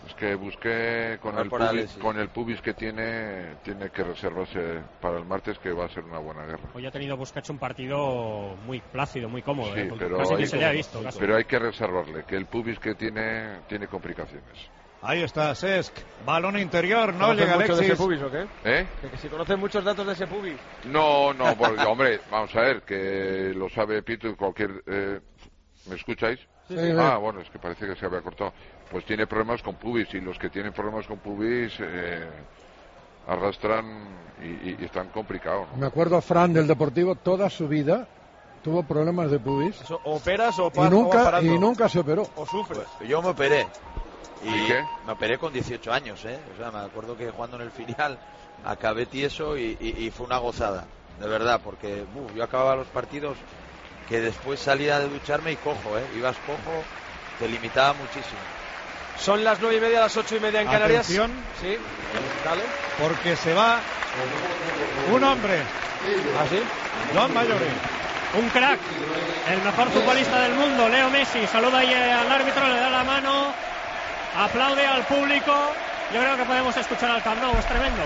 Es que busqué con el, Corporales, pubis, sí. con el pubis que tiene, tiene que reservarse para el martes, que va a ser una buena guerra. Hoy ha tenido Busquets un partido muy plácido, muy cómodo. Sí, ¿eh? pero, Casi hay, ni se le ha visto. Casi. pero hay que reservarle, que el pubis que tiene tiene complicaciones. Ahí está Cesc, balón interior, no ¿Conocen llega mucho Alexis. de ese pubis o qué? ¿Eh? Que, que si conocen muchos datos de ese pubis. No, no, porque, hombre, vamos a ver, que lo sabe Pito y cualquier... Eh, ¿Me escucháis? Sí, sí. Ah, bueno, es que parece que se había cortado. Pues tiene problemas con pubis, y los que tienen problemas con pubis eh, arrastran y, y, y están complicados, ¿no? Me acuerdo, Fran, del Deportivo, toda su vida tuvo problemas de pubis. Eso, ¿operas o Y pa- o nunca, vas parando? y nunca se operó. ¿O sufres? Yo me operé. ¿Y, ¿Y qué? Me operé con dieciocho años, ¿eh? O sea, me acuerdo que jugando en el filial acabé tieso y, y, y fue una gozada, de verdad, porque uf, yo acababa los partidos que después salía de ducharme y cojo, ¿eh? Ibas cojo, te limitaba muchísimo. Son las nueve y media, las ocho y media en Canarias. Atención. Sí, dale. Porque se va un hombre. ¿Ah, sí? Joan Mayori. Un crack, el mejor futbolista del mundo, Leo Messi, saluda ahí al árbitro, le da la mano, aplaude al público. Yo creo que podemos escuchar al Camp Nou, es tremendo.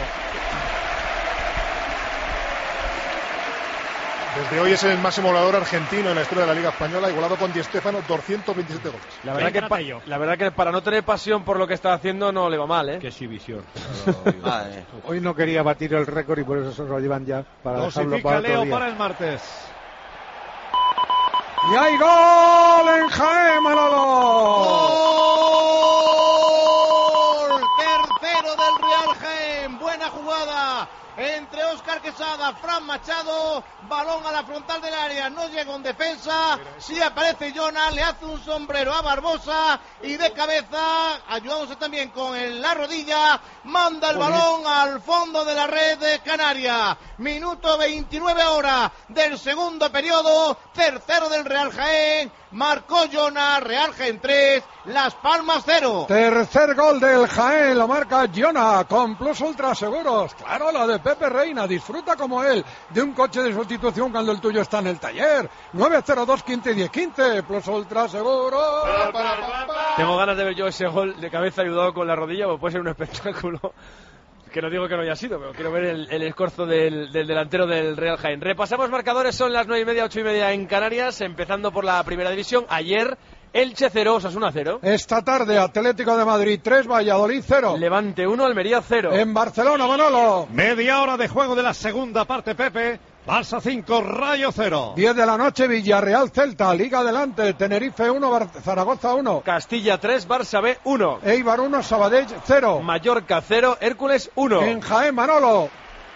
Desde hoy es el máximo goleador argentino en la historia de la Liga Española, igualado con Di Stéfano, doscientos veintisiete goles. La verdad, que pa- la verdad que para no tener pasión por lo que está haciendo no le va mal, ¿eh? Qué exhibición. Hoy no quería batir el récord y por eso se lo llevan ya para dejarlo Dosifica para otro Leo día. para el martes. ¡Y hay gol en Jaén, Manolo! ¡Gol! Tercero del Real Jaén. Buena jugada entre Óscar Quesada, Fran Machado, balón a la frontal del área, no llega un defensa, sí aparece Jonas, le hace un sombrero a Barbosa y de cabeza, ayudándose también con el- la rodilla, manda el balón al fondo de la red de Canarias. Minuto veintinueve ahora del segundo periodo, tercero del Real Jaén, marcó Jonas, Real Jaén tres, Las Palmas cero. Tercer gol del Jaén, lo marca Giona, con Plus Ultra Seguros. Claro, la de Pepe Reina, disfruta como él de un coche de sustitución cuando el tuyo está en el taller. nueve cero dos quince diez quince, Plus Ultra Seguros. Tengo ganas de ver yo ese gol de cabeza ayudado con la rodilla, porque puede ser un espectáculo. Que no digo que no haya sido, pero quiero ver el, el escorzo del, del delantero del Real Jaén. Repasamos marcadores, son las nueve y media, ocho y media en Canarias, empezando por la primera división. Ayer, Elche cero, Osasuna cero. Esta tarde, Atlético de Madrid tres, Valladolid cero. Levante uno, Almería cero. En Barcelona, Manolo. Media hora de juego de la segunda parte, Pepe. Barça cinco, Rayo cero. diez de la noche, Villarreal Celta, Liga adelante, Tenerife uno, Bar- Zaragoza uno. Castilla tres, Barça B uno. Eibar uno, Sabadell cero. Mallorca cero, Hércules uno. En Jaén, Manolo.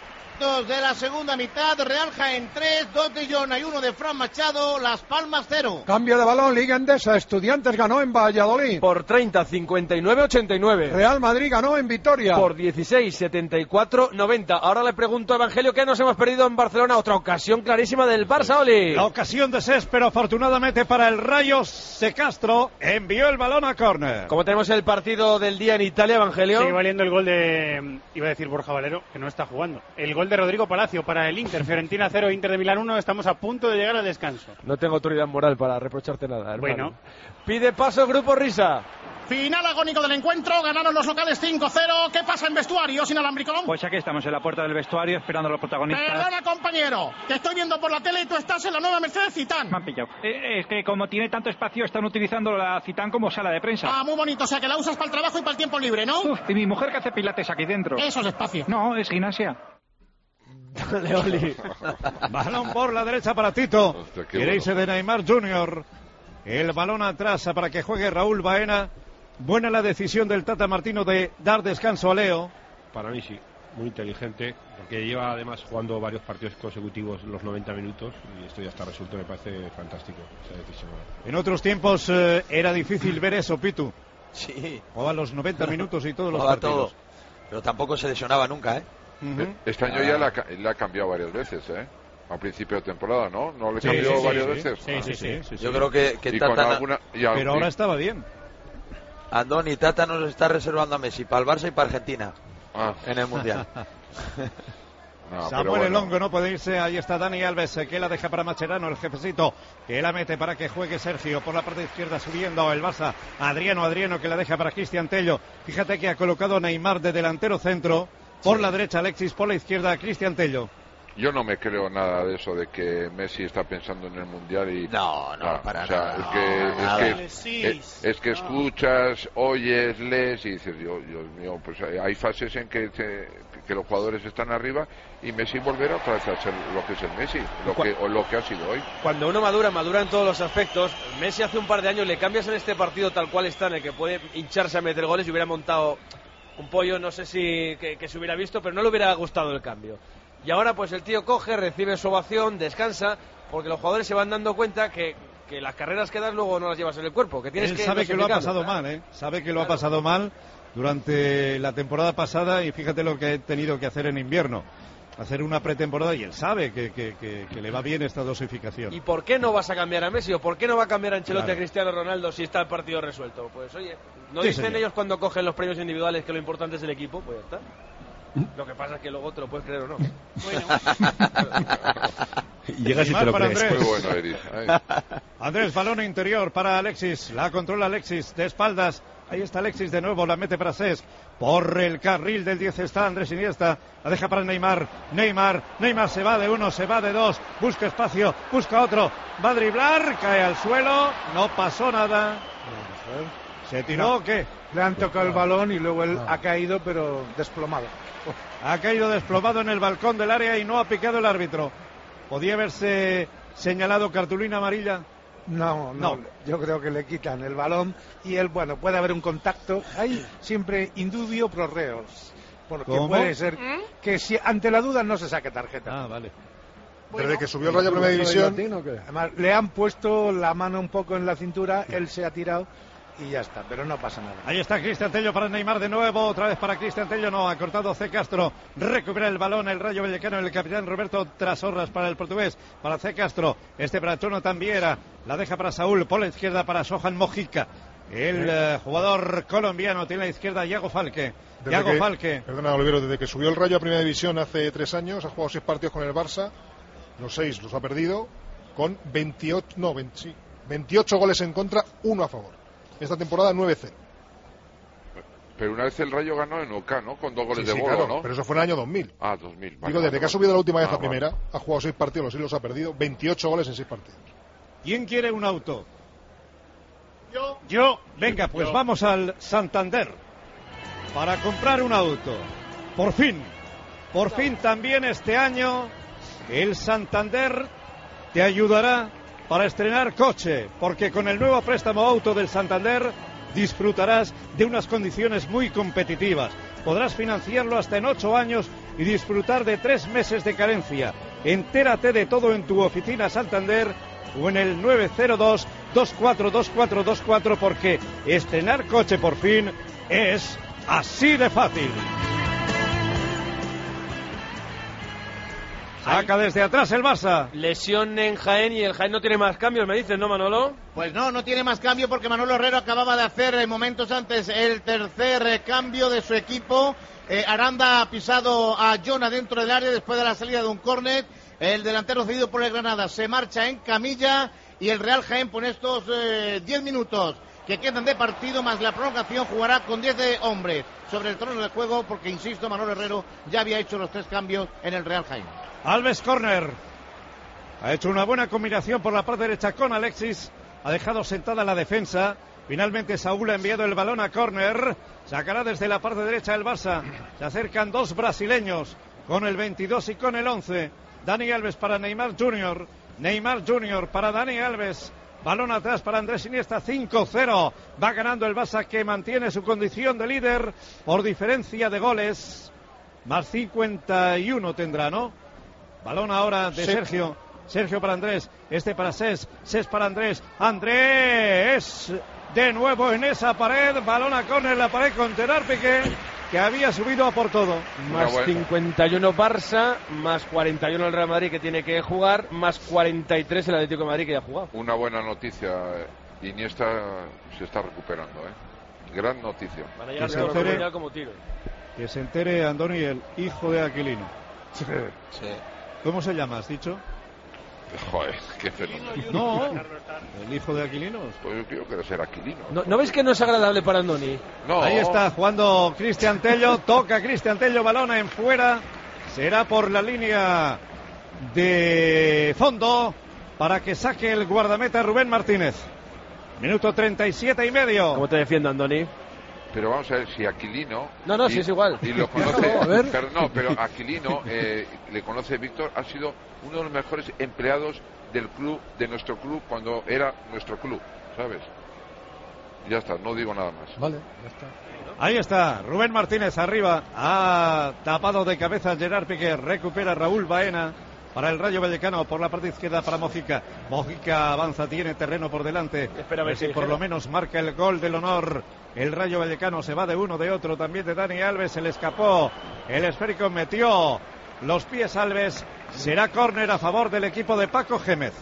Dos de la segunda mitad, Real Jaén tres, dos de Jona y uno de Fran Machado, Las Palmas cero. Cambio de balón, Liga Endesa, Estudiantes ganó en Valladolid. Por treinta, cincuenta y nueve, ochenta y nueve. Real Madrid ganó en Vitoria. Por dieciséis, setenta y cuatro, noventa. Ahora le pregunto a Evangelio qué nos hemos perdido en Barcelona. Otra ocasión clarísima del Barça, Oli. La ocasión de Cés, pero afortunadamente para el Rayo, Secastro envió el balón a córner. ¿Cómo tenemos el partido del día en Italia, Evangelio? Sigue valiendo el gol de, iba a decir Borja Valero, que no está jugando. El gol de Rodrigo Palacio para el Inter, Fiorentina cero, Inter de Milán uno. Estamos a punto de llegar al descanso. No tengo autoridad moral para reprocharte nada, hermano. Bueno. Pide paso Grupo Risa. Final agónico del encuentro, ganaron los locales cinco cero. ¿Qué pasa en vestuarios, inalámbrico? Pues aquí estamos en la puerta del vestuario esperando a los protagonistas. Perdona, compañero, que estoy viendo por la tele y tú estás en la nueva Mercedes Citán. Me han pillado. Eh, es que como tiene tanto espacio están utilizando la Citán como sala de prensa. Ah, muy bonito, o sea que la usas para el trabajo y para el tiempo libre, ¿no? Uf, y mi mujer que hace pilates aquí dentro. Eso es espacio. No, es gimnasia. Dale, Oli. Balón por la derecha para Tito. Hostia, qué Quiere irse bueno. de Neymar junior El balón atrás para que juegue Raúl Baena. Buena la decisión del Tata Martino de dar descanso a Leo. Para mí sí, muy inteligente, porque lleva además jugando varios partidos consecutivos los noventa minutos y esto ya está resuelto, me parece fantástico esa decisión. En otros tiempos eh, era difícil ver eso, Pitu. Sí. Jugaba los noventa minutos y todos los Jugaba partidos. todo. Pero tampoco se lesionaba nunca, ¿eh? Uh-huh. Este año ya la, ha ca- la ha cambiado varias veces, ¿eh? A principio de temporada, ¿no? ¿No le Sí, cambió sí, varias sí, veces? sí, Ah. sí, sí, sí, Yo sí. creo que, que Y con Tata, alguna- y al- Pero ahora y- estaba bien. Andoni, Tata nos está reservando a Messi para el Barça y para Argentina Ah. en el Mundial. No, Samuel bueno. Elongo no puede irse. Ahí está Dani Alves, que la deja para Macherano, el jefecito, que la mete para que juegue Sergio. Por la parte izquierda subiendo el Barça. Adriano, Adriano, que la deja para Cristian Tello. Fíjate que ha colocado Neymar de delantero centro. Por sí. la derecha Alexis, por la izquierda Cristian Tello. Yo no me creo nada de eso de que Messi está pensando en el Mundial y... No, no, ah, para o sea, nada. Es que, No, es, nada. que es, es que escuchas, oyes, lees y dices, Dios, Dios mío, pues hay fases en que, te, que los jugadores están arriba y Messi volverá otra vez a ser lo que es el Messi, lo que, o lo que ha sido hoy. Cuando uno madura, madura en todos los aspectos. Messi hace un par de años le cambias en este partido tal cual está, en el que puede hincharse a meter goles y hubiera montado un pollo, no sé si que, que se hubiera visto, pero no le hubiera gustado el cambio. Y ahora pues el tío coge, recibe su ovación, descansa, porque los jugadores se van dando cuenta que, que las carreras que das luego no las llevas en el cuerpo, que tienes Él que sabe que lo ha pasado claro. mal, ¿eh? Sabe que lo claro. ha pasado mal durante la temporada pasada y fíjate lo que ha tenido que hacer en invierno. Hacer una pretemporada y él sabe que, que, que, que le va bien esta dosificación. ¿Y por qué no vas a cambiar a Messi o por qué no va a cambiar a Ancelotti claro. a Cristiano Ronaldo si está el partido resuelto? Pues oye, ¿no sí, dicen señor. ellos cuando cogen los premios individuales que lo importante es el equipo? Pues ya está. Lo que pasa es que luego te lo puedes creer o no. Bueno. Llegas y te lo crees. Muy bueno, Eris. Andrés, balón interior para Alexis. La controla Alexis de espaldas. Ahí está Alexis de nuevo, la mete para Cesc. Por el carril del diez está Andrés Iniesta. La deja para Neymar. Neymar. Neymar se va de uno, se va de dos. Busca espacio, busca otro. Va a driblar, cae al suelo. No pasó nada. ¿Se tiró o qué? Le han tocado el balón y luego él ha caído, pero desplomado. Ha caído desplomado en el balcón del área y no ha picado el árbitro. ¿Podía haberse señalado cartulina amarilla? No, no, no, yo creo que le quitan el balón y él, bueno, puede haber un contacto. Hay siempre indubio pro reos, porque ¿Cómo? puede ser que si ante la duda no se saque tarjeta. Ah, vale. Bueno, desde que subió el Rayo a Primera División, además le han puesto la mano un poco en la cintura, él se ha tirado y ya está, pero no pasa nada. Ahí está Cristian Tello para Neymar de nuevo, otra vez para Cristian Tello, no, ha cortado C. Castro, recupera el balón el Rayo Vallecano, el capitán Roberto Trasorras para el portugués, para C. Castro, este para Jonathan Viera, la deja para Saúl, por la izquierda para Sohan Mojica, el eh, jugador colombiano tiene a la izquierda Iago Falque, Iago que, Falque. Perdona, Olivero, desde que subió el Rayo a Primera División hace tres años, ha jugado seis partidos con el Barça, los seis los ha perdido, con veintiocho, no, veinte, sí, veintiocho goles en contra, uno a favor. Esta temporada nueve cero. Pero una vez el Rayo ganó en Oca, ¿no? Con dos goles sí, de sí, Bolo, claro, ¿no? Pero eso fue en el año dos mil. Ah, dos mil. Vale, Digo, desde vale, que ha subido la última vez ah, a primera, vale. ha jugado seis partidos, los seis los ha perdido, veintiocho goles en seis partidos. ¿Quién quiere un auto? Yo. Yo. Venga, pues Yo. vamos al Santander para comprar un auto. Por fin, por fin también este año el Santander te ayudará para estrenar coche, porque con el nuevo préstamo auto del Santander disfrutarás de unas condiciones muy competitivas. Podrás financiarlo hasta en ocho años y disfrutar de tres meses de carencia. Entérate de todo en tu oficina Santander o en el nueve cero dos, dos cuatro dos cuatro dos cuatro, porque estrenar coche por fin es así de fácil. Saca desde atrás el Barça. Lesión en Jaén y el Jaén no tiene más cambios, me dices, ¿no, Manolo? Pues no, no tiene más cambio porque Manolo Herrero acababa de hacer en momentos antes el tercer eh, cambio de su equipo. Eh, Aranda ha pisado a Jona dentro del área después de la salida de un córner. El delantero cedido por el Granada se marcha en camilla y el Real Jaén por estos eh, diez minutos que quedan de partido más la prolongación jugará con diez de hombres sobre el trono de juego porque, insisto, Manolo Herrero ya había hecho los tres cambios en el Real Jaén. Alves Corner. Ha hecho una buena combinación por la parte derecha con Alexis. Ha dejado sentada la defensa. Finalmente Saúl ha enviado el balón a córner. Sacará desde la parte derecha el Barça. Se acercan dos brasileños con el veintidós y con el once. Dani Alves para Neymar Junior. Neymar Junior para Dani Alves. Balón atrás para Andrés Iniesta, cinco cero. Va ganando el Barça, que mantiene su condición de líder por diferencia de goles. Más cincuenta y uno tendrá, ¿no? Balón ahora de sí. Sergio. Sergio para Andrés. Este para Cesc. Cesc para Andrés. Andrés. De nuevo en esa pared. Balón a córner, la pared con Gerard Piqué, que había subido a por todo. Más cincuenta y uno Barça, más cuarenta y uno el Real Madrid, que tiene que jugar, más cuarenta y tres el Atlético de Madrid, que ya ha jugado. Una buena noticia. Iniesta se está recuperando, ¿eh? Gran noticia. Van a llegar todos al Mundial como tiro. Que se entere Andoni, el hijo de Aquilino. Sí. Sí. ¿Cómo se llama, has dicho? Joder, qué fenómeno. No, el hijo de Aquilinos. Pues yo quiero que ser Aquilino. ¿No, ¿No ves que no es agradable para Andoni? No. Ahí está jugando Cristian Tello, toca Cristian Tello, balón en fuera, será por la línea de fondo para que saque el guardameta Rubén Martínez. Minuto treinta y siete y medio. ¿Cómo te defiende Andoni? Pero vamos a ver si Aquilino. No, no, y, si es igual. Y lo conoce. No, a ver. Pero no, pero Aquilino, eh, le conoce Víctor, ha sido uno de los mejores empleados del club, de nuestro club, cuando era nuestro club, ¿sabes? Ya está, no digo nada más. Vale, ya está. Ahí está, Rubén Martínez arriba, ha tapado de cabeza Gerard Piqué, recupera Raúl Baena para el Rayo Vallecano por la parte izquierda para Mojica. Mojica avanza, tiene terreno por delante. Espera a ver si si por dijera. lo menos marca el gol del honor. El Rayo Vallecano se va de uno, de otro, también de Dani Alves, se le escapó. El esférico metió los pies Alves. Será córner a favor del equipo de Paco Gémez.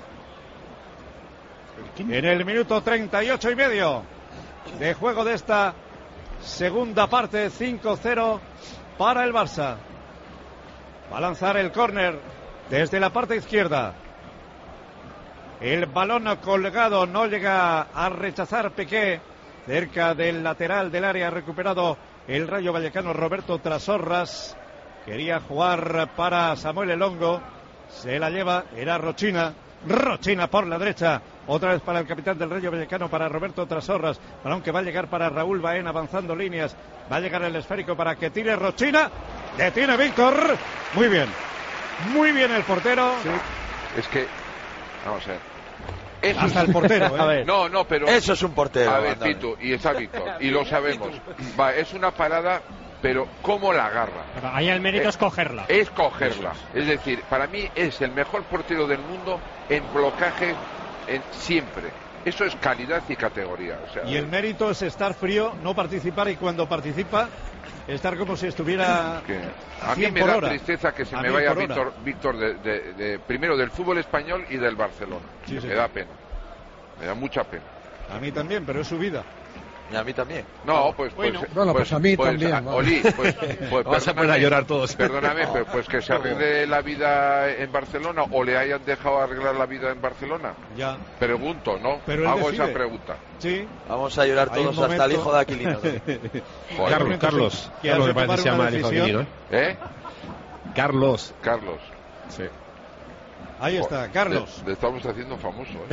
En el minuto treinta y ocho y medio de juego de esta segunda parte, cinco cero para el Barça. Va a lanzar el córner desde la parte izquierda. El balón colgado no llega a rechazar Piqué. Cerca del lateral del área ha recuperado el Rayo Vallecano Roberto Trasorras. Quería jugar para Samuel Elongo. Se la lleva, era Rochina. Rochina por la derecha. Otra vez para el capitán del Rayo Vallecano, para Roberto Trasorras. Balón que va a llegar para Raúl Baena avanzando líneas. Va a llegar el esférico para que tire Rochina. Detiene Víctor. Muy bien. Muy bien el portero. Sí. Es que, vamos a ver. Eso Hasta es... el portero, ¿eh? A ver, no, no, pero... Eso es un portero. A ver, Andoni. Pitu, y está Víctor, y lo sabemos. Va, es una parada, pero ¿cómo la agarra? Pero ahí el mérito Eh, es cogerla. Es cogerla. Es decir, para mí es el mejor portero del mundo en blocaje en, siempre. Eso es calidad y categoría. O sea, Y el mérito es estar frío, no participar, y cuando participa estar como si estuviera que a mí cien me por da hora. tristeza que se A me mil vaya por hora. Víctor, Víctor de, de- de- primero del fútbol español y del Barcelona. Sí, me sí. da pena. Me da mucha pena. A mí también, pero es su vida. Y a mí también. No, pues, pues, Bueno. Bueno, pues a mí también, a- vamos. Oli, pues, pues Vamos a poner a llorar todos. Perdóname, pero pues que se arregle la vida en Barcelona o le hayan dejado arreglar la vida en Barcelona. Ya. Pregunto, ¿no? Pero él Hago decide. esa pregunta. Sí. Vamos a llorar Hay un todos, hasta el momento- hijo de Aquilino. Joder. Carlos, Carlos. que Carlos hace me parece que se tomar llama una el hijo de decisión. Aquilino, ¿eh? ¿Eh? Carlos. Carlos. Sí. Ahí está, Carlos. Le, le estamos haciendo famoso, ¿eh?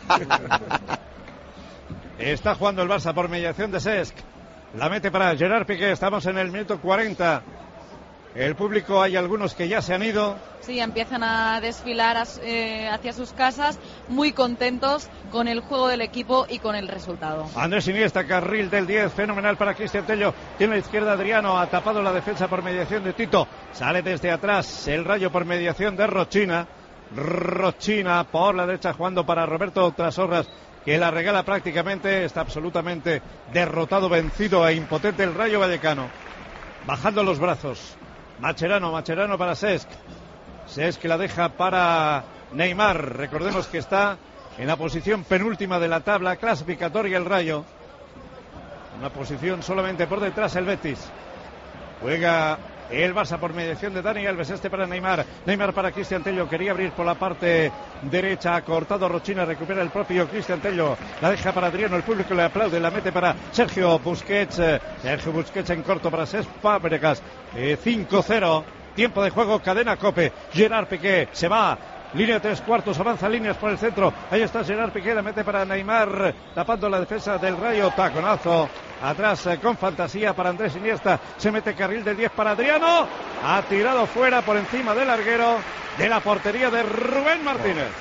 Está jugando el Barça por mediación de Cesc. La mete para Gerard Piqué. Estamos en el minuto cuarenta. El público, hay algunos que ya se han ido. Sí, empiezan a desfilar as- eh, hacia sus casas, muy contentos con el juego del equipo y con el resultado. Andrés Iniesta, carril del diez, fenomenal para Cristian Tello. Tiene la izquierda Adriano, ha tapado la defensa por mediación de Tito. Sale desde atrás el Rayo por mediación de Rochina. Rochina por la derecha jugando para Roberto Trasorras, que la regala prácticamente. Está absolutamente derrotado, vencido e impotente el Rayo Vallecano. Bajando los brazos. Macherano, Macherano para Cesc. Cesc la deja para Neymar. Recordemos que está en la posición penúltima de la tabla clasificatoria el Rayo. Una posición solamente por detrás el Betis. Juega el Barça por mediación de Dani Alves. Este para Neymar. Neymar para Cristian Tello. Quería abrir por la parte derecha. Ha cortado Rochina. Recupera el propio Cristian Tello. La deja para Adriano. El público le aplaude. La mete para Sergio Busquets. Eh, Sergio Busquets en corto para Cesc Fábregas. Eh, cinco cero. Tiempo de juego. Cadena Cope. Gerard Piqué se va. Línea tres cuartos, avanza líneas por el centro. Ahí está Gerard Piqué, la mete para Neymar, tapando la defensa del Rayo. Taconazo atrás eh, con fantasía para Andrés Iniesta. Se mete carril del diez para Adriano. Ha tirado fuera por encima del larguero de la portería de Rubén Martínez.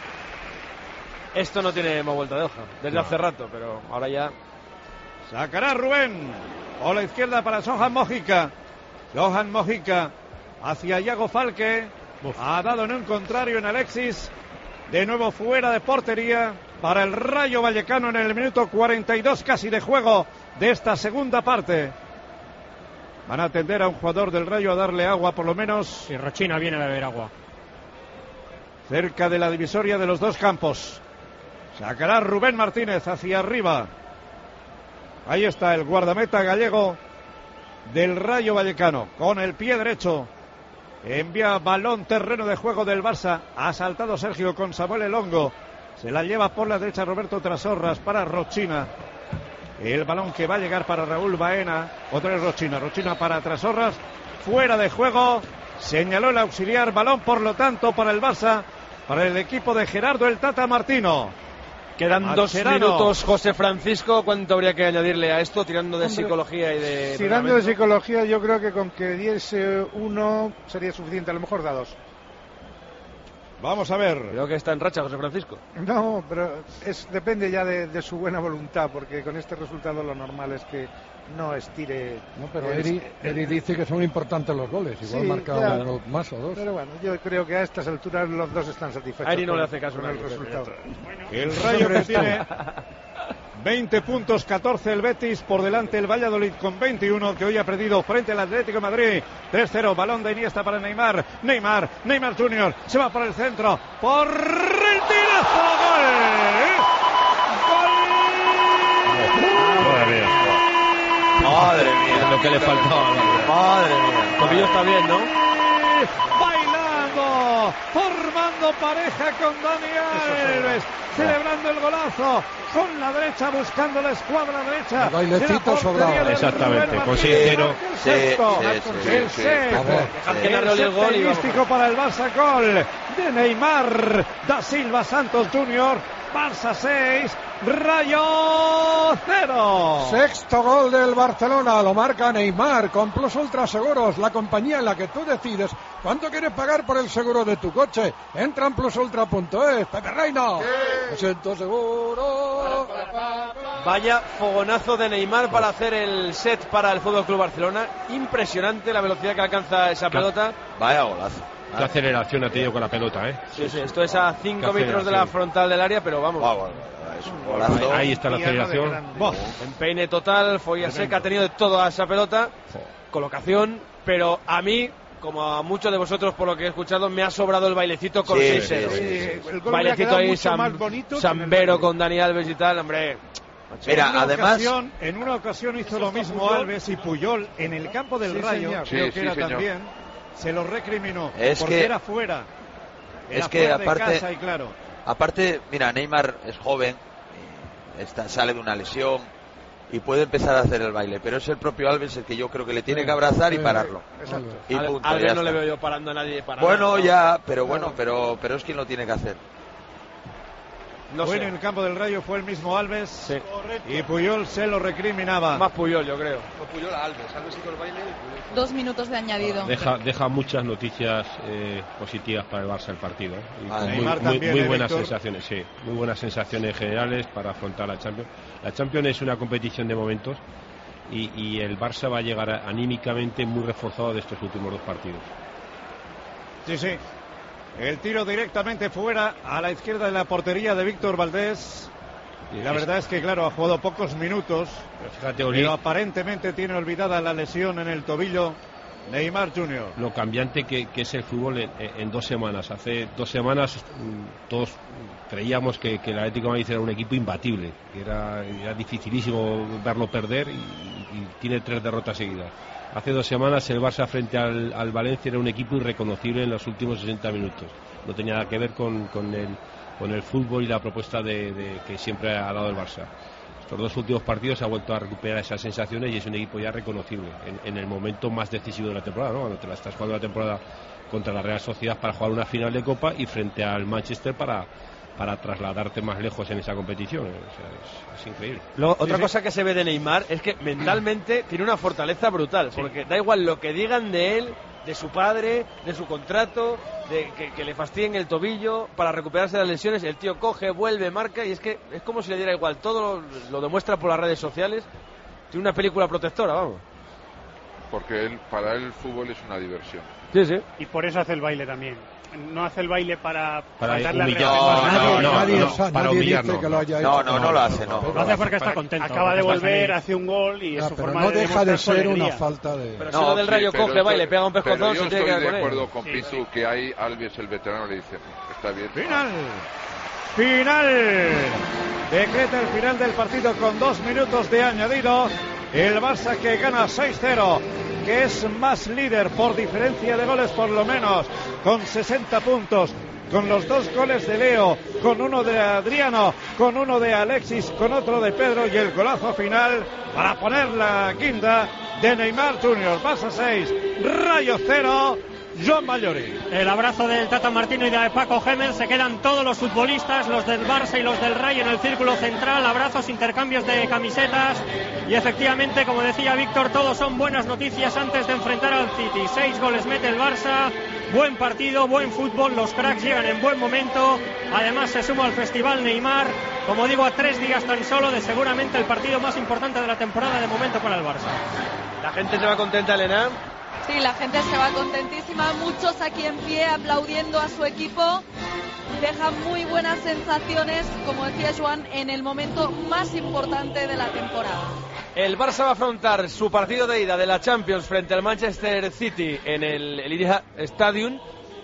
Esto no tiene más vuelta de hoja, desde No. hace rato, pero ahora ya... Sacará Rubén. O la izquierda para Johan Mojica. Johan Mojica hacia Iago Falque. Ha dado en un contrario en Alexis. De nuevo fuera de portería para el Rayo Vallecano en el minuto cuarenta y dos casi de juego de esta segunda parte. Van a atender a un jugador del Rayo a darle agua por lo menos. Y Rochina viene a beber agua. Cerca de la divisoria de los dos campos. Sacará Rubén Martínez hacia arriba. Ahí está el guardameta gallego del Rayo Vallecano. Con el pie derecho Envía balón, terreno de juego del Barça. Ha saltado Sergio con Samuel Elongo. Se la lleva por la derecha Roberto Trasorras para Rochina. El balón que va a llegar para Raúl Baena. Otra vez Rochina. Rochina para Trasorras. Fuera de juego. Señaló el auxiliar. Balón, por lo tanto, para el Barça. Para el equipo de Gerardo el Tata Martino. Quedan Mascherano. dos minutos, José Francisco. ¿Cuánto habría que añadirle a esto, tirando de Hombre, psicología y de... Tirando de psicología, yo creo que con que diese uno sería suficiente, a lo mejor da dos. Vamos a ver. Creo que está en racha, José Francisco. No, pero es, depende ya de, de su buena voluntad, porque con este resultado lo normal es que no estire. No, pero el- Eri, Eri dice que son importantes los goles. Igual Sí, marca ya. uno más o dos. Pero bueno, yo creo que a estas alturas los dos están satisfechos. A Eri no con- le hace caso con a el nadie. resultado. El Rayo que tiene veinte puntos, catorce el Betis, por delante el Valladolid con veintiuno, que hoy ha perdido frente al Atlético de Madrid. tres cero, balón de Iniesta para Neymar. Neymar, Neymar Junior, se va por el centro, por el tirazo, Madre mía. Madre mía. Lo que le faltaba. Madre mía. El tobillo está bien, ¿no? Bailando, formando pareja con Dani Alves, celebrando el golazo, con la derecha, buscando la escuadra derecha. El bailecito de la portería sobrado. de Exactamente, Rubén con Martínez. seis cero. El Sí, sexto, sí, sí, el sí, sexto. A ver. Dejad que narre Oli el gol y vamos. Místico para el Barça, gol de Neymar da Silva Santos junior Barça seis, Rayo cero. Sexto gol del Barcelona, lo marca Neymar con Plus Ultra Seguros, la compañía en la que tú decides cuánto quieres pagar por el seguro de tu coche. Entra en plus ultra punto es. Pepe Reina, me siento seguro. Vaya fogonazo de Neymar para hacer el set para el Fútbol Club Barcelona. Impresionante la velocidad que alcanza esa pelota. Vaya golazo. Qué aceleración ha tenido con la pelota, ¿eh? Sí, sí, esto es a cinco Qué metros de la aceleración. frontal del área, pero vamos. Guau, guau, es un golazo. Ahí, ahí está la aceleración. Empeine total, folla seca, ha tenido de todo a esa pelota. Colocación, pero a mí, como a muchos de vosotros por lo que he escuchado, me ha sobrado el bailecito con Sí, seis sí, cero. sí, sí, sí. El gol hubiera Bailecito quedado ahí, mucho Sam- más bonito que en el Sambero Madrid. con Dani Alves y tal, hombre. Mira, en una además- ocasión, en una ocasión hizo lo mismo Alves y Puyol en el campo del Sí, Rayo, señor. creo Sí, que sí, era señor. también, se lo recriminó, Es porque que- era fuera. Era es que fuera de aparte- casa y claro. Aparte, mira, Neymar es joven, y está, sale de una lesión y puede empezar a hacer el baile, pero es el propio Alves el que yo creo que le tiene que abrazar y pararlo. Exacto. Y Al- punto, Alves ya no le está. veo yo parando a nadie para Bueno, nada. ya, pero bueno, pero, pero es quien lo tiene que hacer. No Bueno, sé. en el campo del Rayo fue el mismo Alves Sí. y Puyol se lo recriminaba. Más Puyol, yo creo. Dos minutos de añadido. Deja, deja muchas noticias eh, positivas para el Barça el partido. ¿eh? Y Ah, con muy, Neymar muy- también, muy ¿eh, buenas Víctor? sensaciones, sí. Muy buenas sensaciones generales para afrontar la Champions. La Champions es una competición de momentos y, y el Barça va a llegar a- anímicamente muy reforzado de estos últimos dos partidos. Sí, sí. El tiro directamente fuera a la izquierda de la portería de Víctor Valdés. Y la Es- verdad es que, claro, ha jugado pocos minutos, Pero fíjate, Oli, pero aparentemente tiene olvidada la lesión en el tobillo Neymar junior lo cambiante que, que es el fútbol en, en dos semanas. Hace dos semanas mm, todos creíamos que, que el Atlético de Madrid era un equipo imbatible, que era, era dificilísimo verlo perder y, y tiene tres derrotas seguidas. Hace dos semanas el Barça frente al, al Valencia era un equipo irreconocible en los últimos sesenta minutos. No tenía nada que ver con, con, el, con el fútbol y la propuesta de, de que siempre ha dado el Barça. Estos dos últimos partidos ha vuelto a recuperar esas sensaciones y es un equipo ya reconocible en, en el momento más decisivo de la temporada, ¿no? Cuando te la estás jugando la temporada contra la Real Sociedad para jugar una final de Copa y frente al Manchester para, para trasladarte más lejos en esa competición. O sea, es, es increíble. Luego, otra sí. cosa que se ve de Neymar es que mentalmente tiene una fortaleza brutal, porque da igual lo que digan de él, de su padre, de su contrato, de que, que le fastidien el tobillo para recuperarse de las lesiones, el tío coge, vuelve, marca y es que es como si le diera igual, todo lo, lo demuestra por las redes sociales. Tiene una película protectora, vamos. Porque él, para él el fútbol es una diversión. Sí, sí. Y por eso hace el baile también. No hace el baile para, Para faltarle al humillar. Real No, Madrid. nadie no, nadie, no, o sea, para nadie humillar, dice no. que lo haya No, hecho. no, no lo hace, no. Lo hace porque está contento. Acaba de porque está volver, feliz. hace un gol y Ya, es su pero forma no de deja de demostrar su ser una alegría. falta de... Pero No, si lo del sí, Rayo pero coge, va y le estoy- pega un pero pescozón, yo se tiene que estoy quedar de con él. acuerdo con Sí, Pitu sí. que ahí Alves el veterano le dice, está bien. Final. Final. Decreta el final del partido con dos minutos de añadido. El Barça que gana seis cero que es más líder por diferencia de goles por lo menos, con sesenta puntos, con los dos goles de Leo, con uno de Adriano, con uno de Alexis, con otro de Pedro y el golazo final para poner la guinda de Neymar Junior. Barça seis, Rayo cero. Joan Mallori. El abrazo del Tata Martino y de Paco Gémez. Se quedan todos los futbolistas, los del Barça y los del Rayo, en el círculo central. Abrazos, intercambios de camisetas. Y efectivamente, como decía Víctor, todos son buenas noticias antes de enfrentar al City. Seis goles mete el Barça. Buen partido, buen fútbol. Los cracks llegan en buen momento. Además, se suma al Festival Neymar. Como digo, a tres días tan solo de seguramente el partido más importante de la temporada de momento para el Barça. La gente se va contenta, Elena. Sí, la gente se va contentísima, muchos aquí en pie aplaudiendo a su equipo, dejan muy buenas sensaciones, como decía Joan, en el momento más importante de la temporada. El Barça va a afrontar su partido de ida de la Champions frente al Manchester City en el Etihad Stadium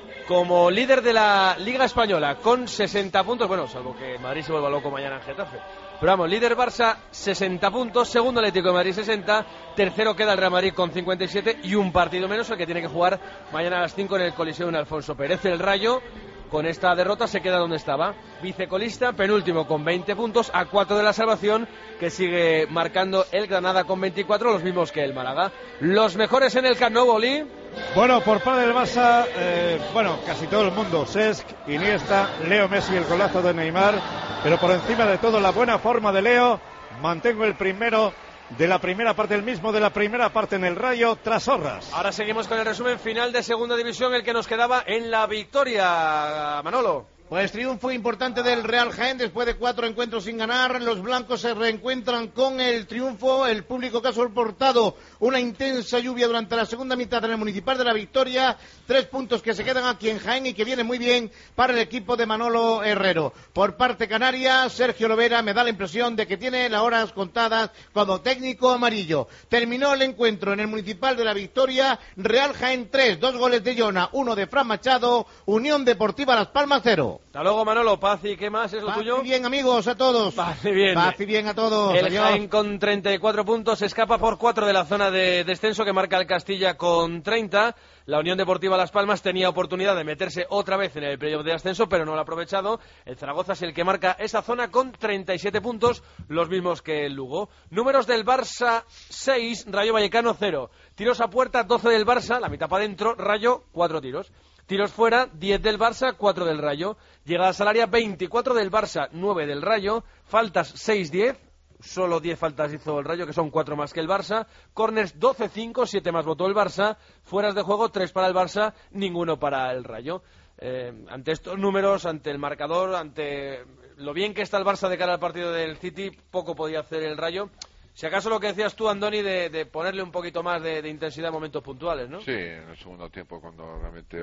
como líder de la Liga Española con sesenta puntos, bueno, salvo que Madrid se vuelva loco mañana en Getafe. Pero vamos, líder Barça, sesenta puntos, segundo Atlético de Madrid, sesenta, tercero queda el Real Madrid con cincuenta y siete y un partido menos el que tiene que jugar mañana a las cinco en el Coliseum Alfonso Pérez. El Rayo, con esta derrota, se queda donde estaba, vicecolista, penúltimo con veinte puntos, a cuatro de la salvación, que sigue marcando el Granada con veinticuatro, los mismos que el Málaga. Los mejores en el Camp Nou, Oli. Bueno, por parte del Barça, eh, bueno, casi todo el mundo, Cesc, Iniesta, Leo Messi, el golazo de Neymar, pero por encima de todo la buena forma de Leo. Mantengo el primero de la primera parte, el mismo de la primera parte en el Rayo, tras Horras. Ahora seguimos con el resumen final de Segunda División, el que nos quedaba en la victoria, Manolo. Pues triunfo importante del Real Jaén después de cuatro encuentros sin ganar. Los blancos se reencuentran con el triunfo. El público que ha soportado una intensa lluvia durante la segunda mitad en el Municipal de la Victoria. Tres puntos que se quedan aquí en Jaén y que viene muy bien para el equipo de Manolo Herrero. Por parte canaria, Sergio Lovera me da la impresión de que tiene las horas contadas como técnico amarillo. Terminó el encuentro en el Municipal de la Victoria. Real Jaén tres, dos goles de Jona, uno de Fran Machado. Unión Deportiva Las Palmas cero. Hasta luego, Manolo. Paz y ¿qué más es lo Paz tuyo? Y bien, amigos, a todos. Paz y bien. Paz y bien a todos. El Adiós. Jaén con treinta y cuatro puntos escapa por cuatro de la zona de descenso que marca el Castilla con treinta. La Unión Deportiva Las Palmas tenía oportunidad de meterse otra vez en el playoff de ascenso, pero no lo ha aprovechado. El Zaragoza es el que marca esa zona con treinta y siete puntos, los mismos que el Lugo. Números del Barça seis, Rayo Vallecano cero. Tiros a puerta doce del Barça, la mitad para adentro, Rayo cuatro tiros. Tiros fuera, diez del Barça, cuatro del Rayo. Llegadas al área, veinticuatro del Barça, nueve del Rayo. Faltas, seis diez. Solo diez faltas hizo el Rayo, que son cuatro más que el Barça. Corners, doce cinco, siete más votó el Barça. Fueras de juego, tres para el Barça, ninguno para el Rayo. Eh, ante estos números, ante el marcador, ante lo bien que está el Barça de cara al partido del City, poco podía hacer el Rayo. Si acaso lo que decías tú, Andoni, de, de ponerle un poquito más de, de intensidad en momentos puntuales, ¿no? Sí, en el segundo tiempo, cuando realmente...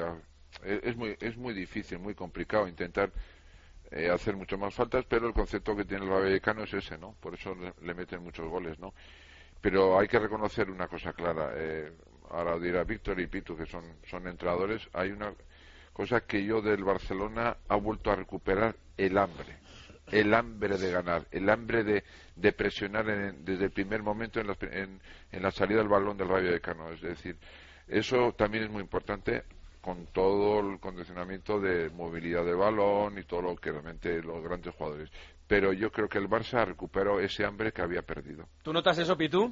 Es muy, es muy difícil, muy complicado intentar eh, hacer mucho más faltas, pero el concepto que tiene el Vallecano es ese, ¿no? Por eso le, le meten muchos goles, ¿no? Pero hay que reconocer una cosa clara. Eh, ahora dirá Víctor y Pitu, que son, son entrenadores. Hay una cosa que yo del Barcelona ha vuelto a recuperar: el hambre. El hambre de ganar, el hambre de, de presionar en, desde el primer momento en la, en, en la salida del balón del Rayo Vallecano. Es decir, eso también es muy importante, con todo el condicionamiento de movilidad de balón y todo lo que realmente los grandes jugadores. Pero yo creo que el Barça recuperó ese hambre que había perdido. ¿Tú notas eso, Pitu?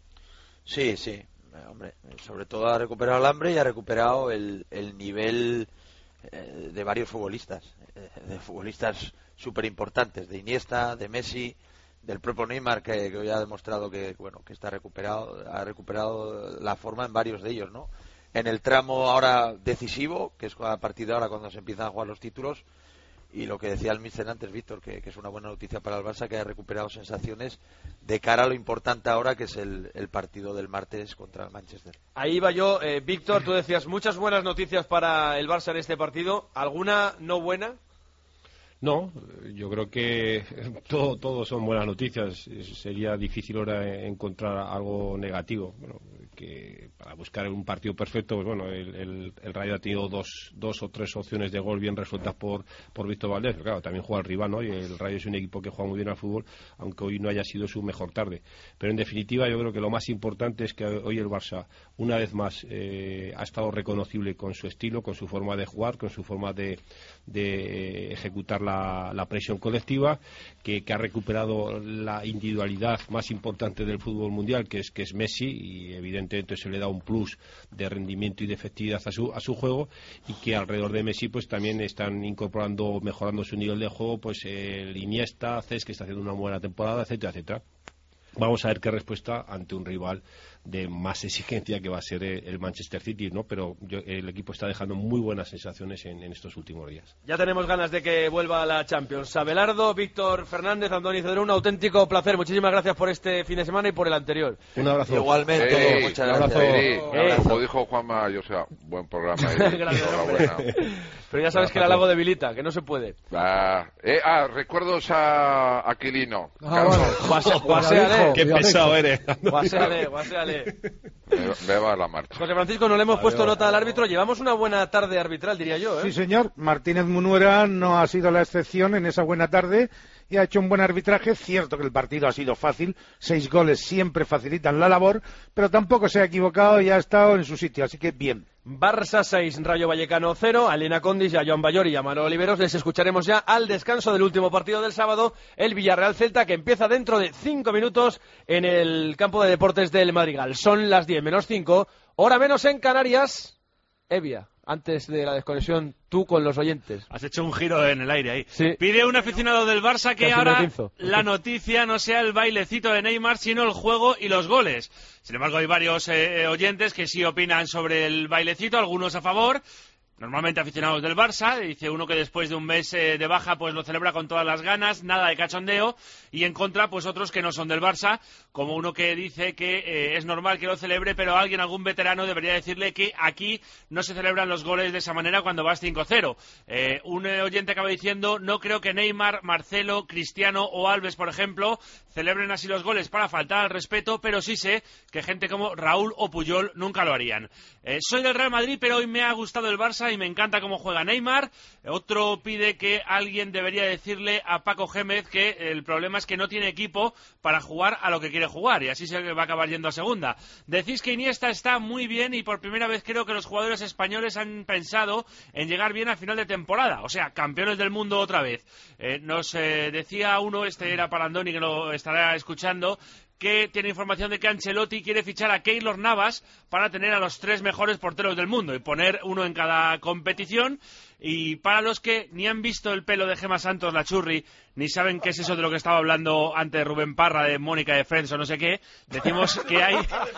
Sí, sí, eh, hombre, sobre todo ha recuperado el hambre y ha recuperado el, el nivel eh, de varios futbolistas, eh, de futbolistas súper importantes, de Iniesta, de Messi, del propio Neymar, que, que hoy ha demostrado que, bueno, que está recuperado, ha recuperado la forma en varios de ellos, ¿no? En el tramo ahora decisivo, que es a partir de ahora cuando se empiezan a jugar los títulos, y lo que decía el míster antes, Víctor, que, que es una buena noticia para el Barça, que ha recuperado sensaciones de cara a lo importante ahora, que es el, el partido del martes contra el Manchester. Ahí va yo, eh, Víctor, tú decías muchas buenas noticias para el Barça en este partido, ¿alguna no buena? No, yo creo que todo, todo son buenas noticias. Sería difícil ahora encontrar algo negativo. Bueno, que para buscar un partido perfecto, pues bueno, el, el, el Rayo ha tenido dos, dos o tres opciones de gol bien resueltas por, por Víctor Valdés. Pero claro, también juega el rival, ¿no? Y el Rayo es un equipo que juega muy bien al fútbol, aunque hoy no haya sido su mejor tarde. Pero en definitiva, yo creo que lo más importante es que hoy el Barça, una vez más, eh, ha estado reconocible con su estilo, con su forma de jugar, con su forma de, de ejecutar la La, la presión colectiva, que, que ha recuperado la individualidad más importante del fútbol mundial, que es que es Messi, y evidentemente se le da un plus de rendimiento y de efectividad a su, a su juego, y que alrededor de Messi pues también están incorporando, mejorando su nivel de juego, pues el Iniesta, Cés, que está haciendo una buena temporada, etcétera, etcétera. Vamos a ver qué respuesta ante un rival de más exigencia que va a ser el Manchester City, ¿no? Pero yo, el equipo está dejando muy buenas sensaciones en, en estos últimos días. Ya tenemos ganas de que vuelva a la Champions. Abelardo, Víctor Fernández, Andoni Cedrón, un auténtico placer. Muchísimas gracias por este fin de semana y por el anterior. Un abrazo. Igualmente, Ey, muchas un gracias. abrazo. Ey, Eh. Como dijo Juanma, yo sea, buen programa. Ey, Gracias, enhorabuena. Pero ya sabes que el halago debilita, que no se puede. Ah, eh, ah, recuerdos a Aquilino. Ah, bueno. Guase- Guaseale. Qué pesado eres. Guaseale, guaseale. Me, me va la marcha. José Francisco, no le hemos puesto nota al árbitro. Llevamos una buena tarde arbitral, diría yo, ¿eh? Sí, señor. Martínez Munuera no ha sido la excepción en esa buena tarde y ha hecho un buen arbitraje. Cierto que el partido ha sido fácil, seis goles siempre facilitan la labor, pero tampoco se ha equivocado y ha estado en su sitio, así que bien. Barça seis, Rayo Vallecano cero, a Elena Condis, a Joan Bayor y a Manuel Oliveros les escucharemos ya al descanso del último partido del sábado, el Villarreal-Celta, que empieza dentro de cinco minutos en el campo de deportes del Madrigal. Son las diez menos cinco, hora menos en Canarias. Evia, antes de la desconexión, tú con los oyentes. Has hecho un giro en el aire ahí. Sí. Pide un aficionado del Barça que Casi ahora me pinzo. la noticia no sea el bailecito de Neymar, sino el juego y los goles. Sin embargo, hay varios eh, oyentes que sí opinan sobre el bailecito, algunos a favor. Normalmente aficionados del Barça, dice uno que después de un mes eh, de baja pues lo celebra con todas las ganas, nada de cachondeo, y en contra pues otros que no son del Barça, como uno que dice que eh, es normal que lo celebre, pero alguien, algún veterano debería decirle que aquí no se celebran los goles de esa manera cuando vas cinco cero. Eh, un eh, oyente acaba diciendo, no creo que Neymar, Marcelo, Cristiano o Alves, por ejemplo, celebren así los goles para faltar al respeto, pero sí sé que gente como Raúl o Puyol nunca lo harían. Eh, soy del Real Madrid, pero hoy me ha gustado el Barça y me encanta cómo juega Neymar. Otro pide que alguien debería decirle a Paco Gémez que el problema es que no tiene equipo para jugar a lo que quiere jugar y así se va a acabar yendo a segunda. Decís que Iniesta está muy bien y por primera vez creo que los jugadores españoles han pensado en llegar bien a final de temporada, o sea, campeones del mundo otra vez. Eh, nos eh, decía uno, este era para Andoni que lo estará escuchando, que tiene información de que Ancelotti quiere fichar a Keylor Navas para tener a los tres mejores porteros del mundo y poner uno en cada competición. Y para los que ni han visto el pelo de Gemma Santos, la churri, ni saben qué es eso de lo que estaba hablando antes Rubén Parra, de Mónica de Friends o no sé qué, decimos que hay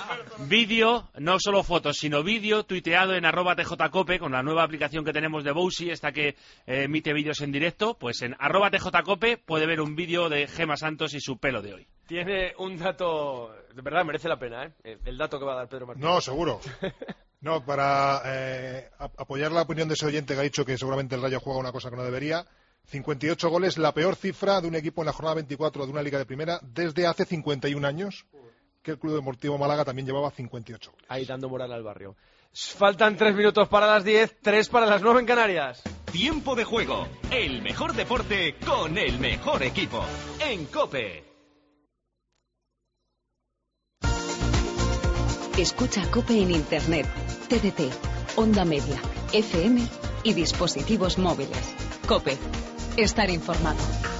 vídeo, no solo fotos, sino vídeo tuiteado en arroba tjcope, con la nueva aplicación que tenemos de Bowsy, esta que eh, emite vídeos en directo, pues en arroba tjcope puede ver un vídeo de Gemma Santos y su pelo de hoy. Tiene un dato, de verdad merece la pena, ¿eh? El dato que va a dar Pedro Martínez. No, seguro. No, para eh, apoyar la opinión de ese oyente que ha dicho que seguramente el Rayo juega una cosa que no debería, cincuenta y ocho goles, la peor cifra de un equipo en la jornada veinticuatro de una liga de primera desde hace cincuenta y un años, que el Club Deportivo Málaga también llevaba cincuenta y ocho goles. Ahí dando moral al barrio. Faltan tres minutos para las diez, tres para las nueve en Canarias. Tiempo de juego, el mejor deporte con el mejor equipo, en COPE. Escucha COPE en Internet, T D T, Onda Media, F M y dispositivos móviles. COPE. Estar informado.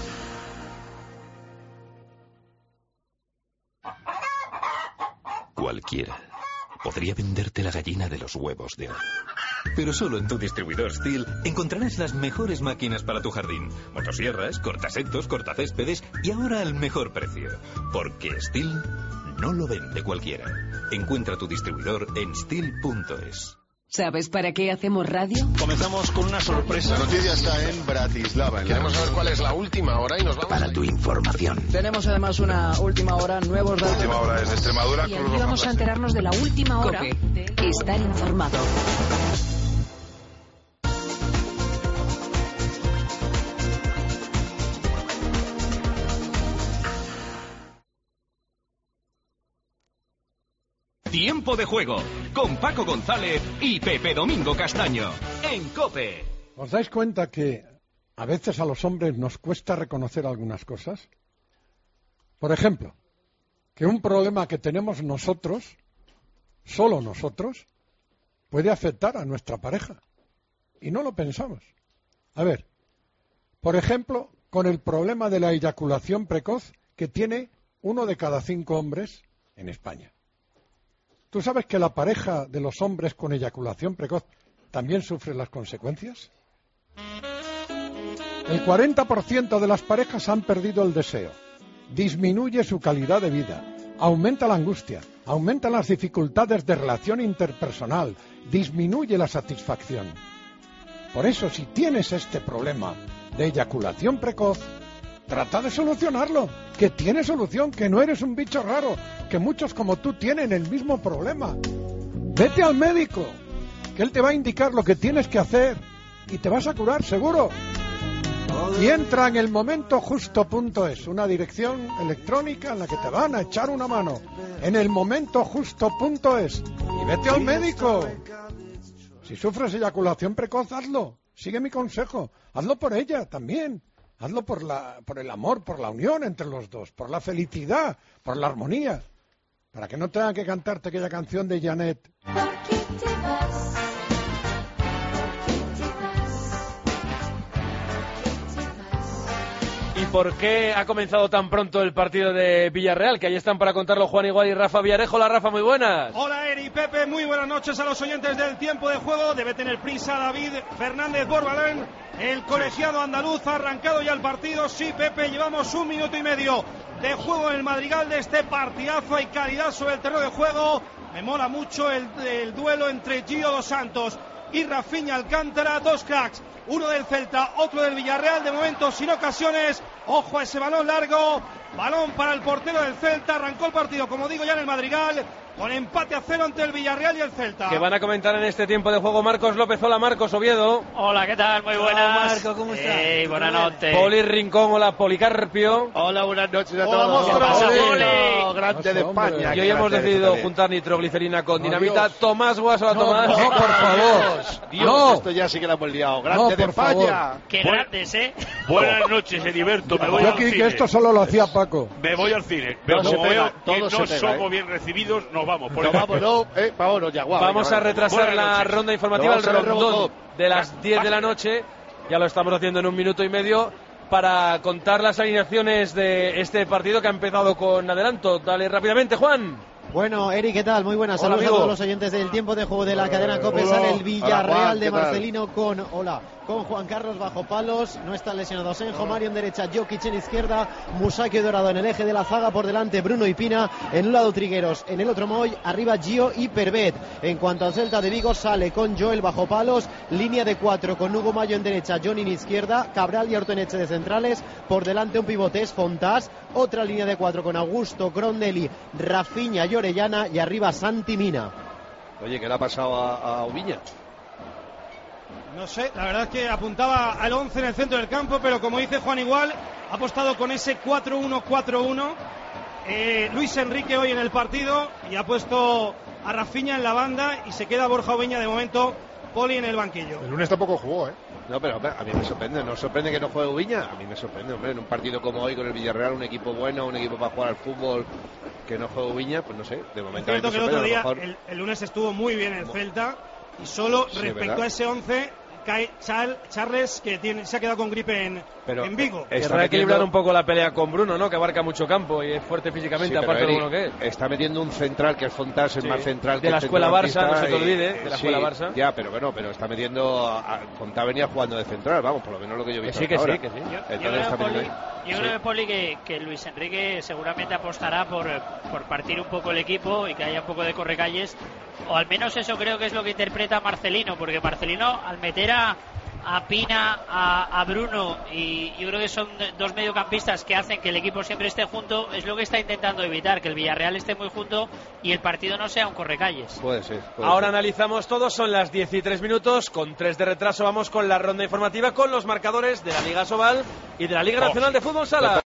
Cualquiera podría venderte la gallina de los huevos de oro. Pero solo en tu distribuidor STIHL encontrarás las mejores máquinas para tu jardín. Motosierras, cortasetos, cortacéspedes y ahora al mejor precio. Porque STIHL no lo vende cualquiera. Encuentra tu distribuidor en stihl punto es. ¿Sabes para qué hacemos radio? Comenzamos con una sorpresa. La noticia está en Bratislava. Queremos saber cuál es la última hora y nos vamos para tu información. Tenemos además una última hora, nuevos datos. Última hora es de Extremadura. Y aquí vamos a enterarnos de la última hora. COPE. Estar informado. Tiempo de Juego, con Paco González y Pepe Domingo Castaño, en COPE. ¿Os dais cuenta que a veces a los hombres nos cuesta reconocer algunas cosas? Por ejemplo, que un problema que tenemos nosotros, solo nosotros, puede afectar a nuestra pareja. Y no lo pensamos. A ver, por ejemplo, con el problema de la eyaculación precoz que tiene uno de cada cinco hombres en España. ¿Tú sabes que la pareja de los hombres con eyaculación precoz también sufre las consecuencias? El cuarenta por ciento de las parejas han perdido el deseo, disminuye su calidad de vida, aumenta la angustia, aumentan las dificultades de relación interpersonal, disminuye la satisfacción. Por eso, si tienes este problema de eyaculación precoz, trata de solucionarlo, que tiene solución, que no eres un bicho raro, que muchos como tú tienen el mismo problema. Vete al médico, que él te va a indicar lo que tienes que hacer y te vas a curar seguro. Y entra en el momento justo punto es, una dirección electrónica en la que te van a echar una mano. En el momento justo punto es. Y vete al médico. Si sufres eyaculación precoz, hazlo. Sigue mi consejo. Hazlo por ella también. Hazlo por la, por el amor, por la unión entre los dos, por la felicidad, por la armonía. Para que no tengan que cantarte aquella canción de Janet. ¿Y por qué ha comenzado tan pronto el partido de Villarreal? Que ahí están para contarlo Juan Igual y Rafa Villarejo. Hola Rafa, muy buenas. Hola Eri, Pepe, muy buenas noches a los oyentes del Tiempo de Juego. Debe tener prisa David Fernández Borbalán, el colegiado andaluz. Ha arrancado ya el partido. Sí, Pepe, llevamos un minuto y medio de juego en el Madrigal de este partidazo. Hay calidad sobre el terreno de juego. Me mola mucho el, el duelo entre Gio Dos Santos y Rafinha Alcántara, dos cracks. Uno del Celta, otro del Villarreal, de momento sin ocasiones. Ojo a ese balón largo, balón para el portero del Celta. Arrancó el partido, como digo, ya en el Madrigal, con empate a cero entre el Villarreal y el Celta. Que van a comentar en este tiempo de juego Marcos López. Hola Marcos Oviedo. Hola, ¿qué tal? Muy buenas. Hola Marcos, ¿cómo estás? Hey, buenas noches. Poli Rincón, hola Policarpio. Hola, buenas noches a Hola, todos. ¿qué pasa, Poli? No, grande de España. Y hoy hemos decidido juntar nitroglicerina con dinamita. Dios. Tomás Guaso, No, Tomás. no, por favor. Dios, No. Esto ya sí que la hemos liado. Grande No, de por España. favor. Qué grandes, ¿eh? Buenas noches, Heriberto. Me voy Yo al creí cine. que esto solo lo hacía Paco. Me voy al cine. Pero Todo se como pega, veo que todo no se pega, somos ¿eh? bien recibidos, nos vamos. Por No, el- vamos, no, eh, vámonos ya, guau, Vamos venga, a vamos. retrasar Buenas la noches. ronda informativa, No, el se ve rondón Robocop. de las diez de la noche. Ya lo estamos haciendo en un minuto y medio para contar las alineaciones de este partido que ha empezado con adelanto. Dale rápidamente, Juan. Bueno, Eri, ¿qué tal? Muy buenas. Hola, Saludos a amigo. todos los oyentes del Tiempo de Juego de la cadena COPE. Hola. Sale el Hola, Villarreal Juan, de ¿qué tal? Marcelino con, hola, con Juan Carlos bajo palos. No están lesionados Senjo, Mario en derecha, Jokic en izquierda, Musaki Dorado en el eje de la zaga, por delante Bruno y Pina, en un lado Trigueros, en el otro Moy, arriba Gio y Pervet. En cuanto al Celta de Vigo, sale con Joel bajo palos, línea de cuatro con Hugo Mayo en derecha, Johnny en izquierda, Cabral y Ortoneche de centrales, por delante un pivote es Fontás, otra línea de cuatro con Augusto, Crondelli, Rafinha y Orellana, y arriba Santi Mina. Oye, ¿qué le ha pasado a, a Ubiña? No sé, la verdad es que apuntaba al once en el centro del campo, pero como dice Juan Igual, ha apostado con ese cuatro uno cuatro uno. Eh, Luis Enrique hoy en el partido y ha puesto a Rafinha en la banda y se queda Borja Oveña de momento, Poli en el banquillo. El lunes tampoco jugó, ¿eh? No, pero hombre, a mí me sorprende, ¿no sorprende que no juegue Ubiña? A mí me sorprende, hombre, en un partido como hoy con el Villarreal, un equipo bueno, un equipo para jugar al fútbol, que no juegue Ubiña, pues no sé, de Es momento a mí cierto me que el otro sorprende, día, a lo mejor- el, el lunes estuvo muy bien el Celta y solo Sí, respecto ¿verdad? a ese once cae Chal- Charles, que tiene, se ha quedado con gripe en, Pero, en Vigo. eh, Querrá equilibrar un poco la pelea con Bruno, ¿no? Que abarca mucho campo y es fuerte físicamente, Sí, pero aparte de Eric, lo bueno que es. está metiendo un central que es Fontás, el Sí, más central de que la el escuela Barça, no se te centrocampista olvide, y- de la sí, escuela Barça. Ya, pero bueno, pero está metiendo a, a- Fontás venía jugando de central, vamos, por lo menos lo que yo he Que visto sí, que hasta sí, ahora. que sí. Yo, yo Entonces creo, está Poli, metiendo ahí. yo Sí. creo, Poli, que, que Luis Enrique seguramente apostará por, por partir un poco el equipo y que haya un poco de correcalles, o al menos eso creo que es lo que interpreta Marcelino, porque Marcelino al meter a, a Pina, a, a Bruno, y yo creo que son dos mediocampistas que hacen que el equipo siempre esté junto, es lo que está intentando evitar, que el Villarreal esté muy junto y el partido no sea un correcalles. Puede ser. puede Ahora ser. analizamos todo, son las diez y tres minutos, con tres de retraso vamos con la ronda informativa, con los marcadores de la Liga Sobal y de la Liga Oh. Nacional de Fútbol Sala.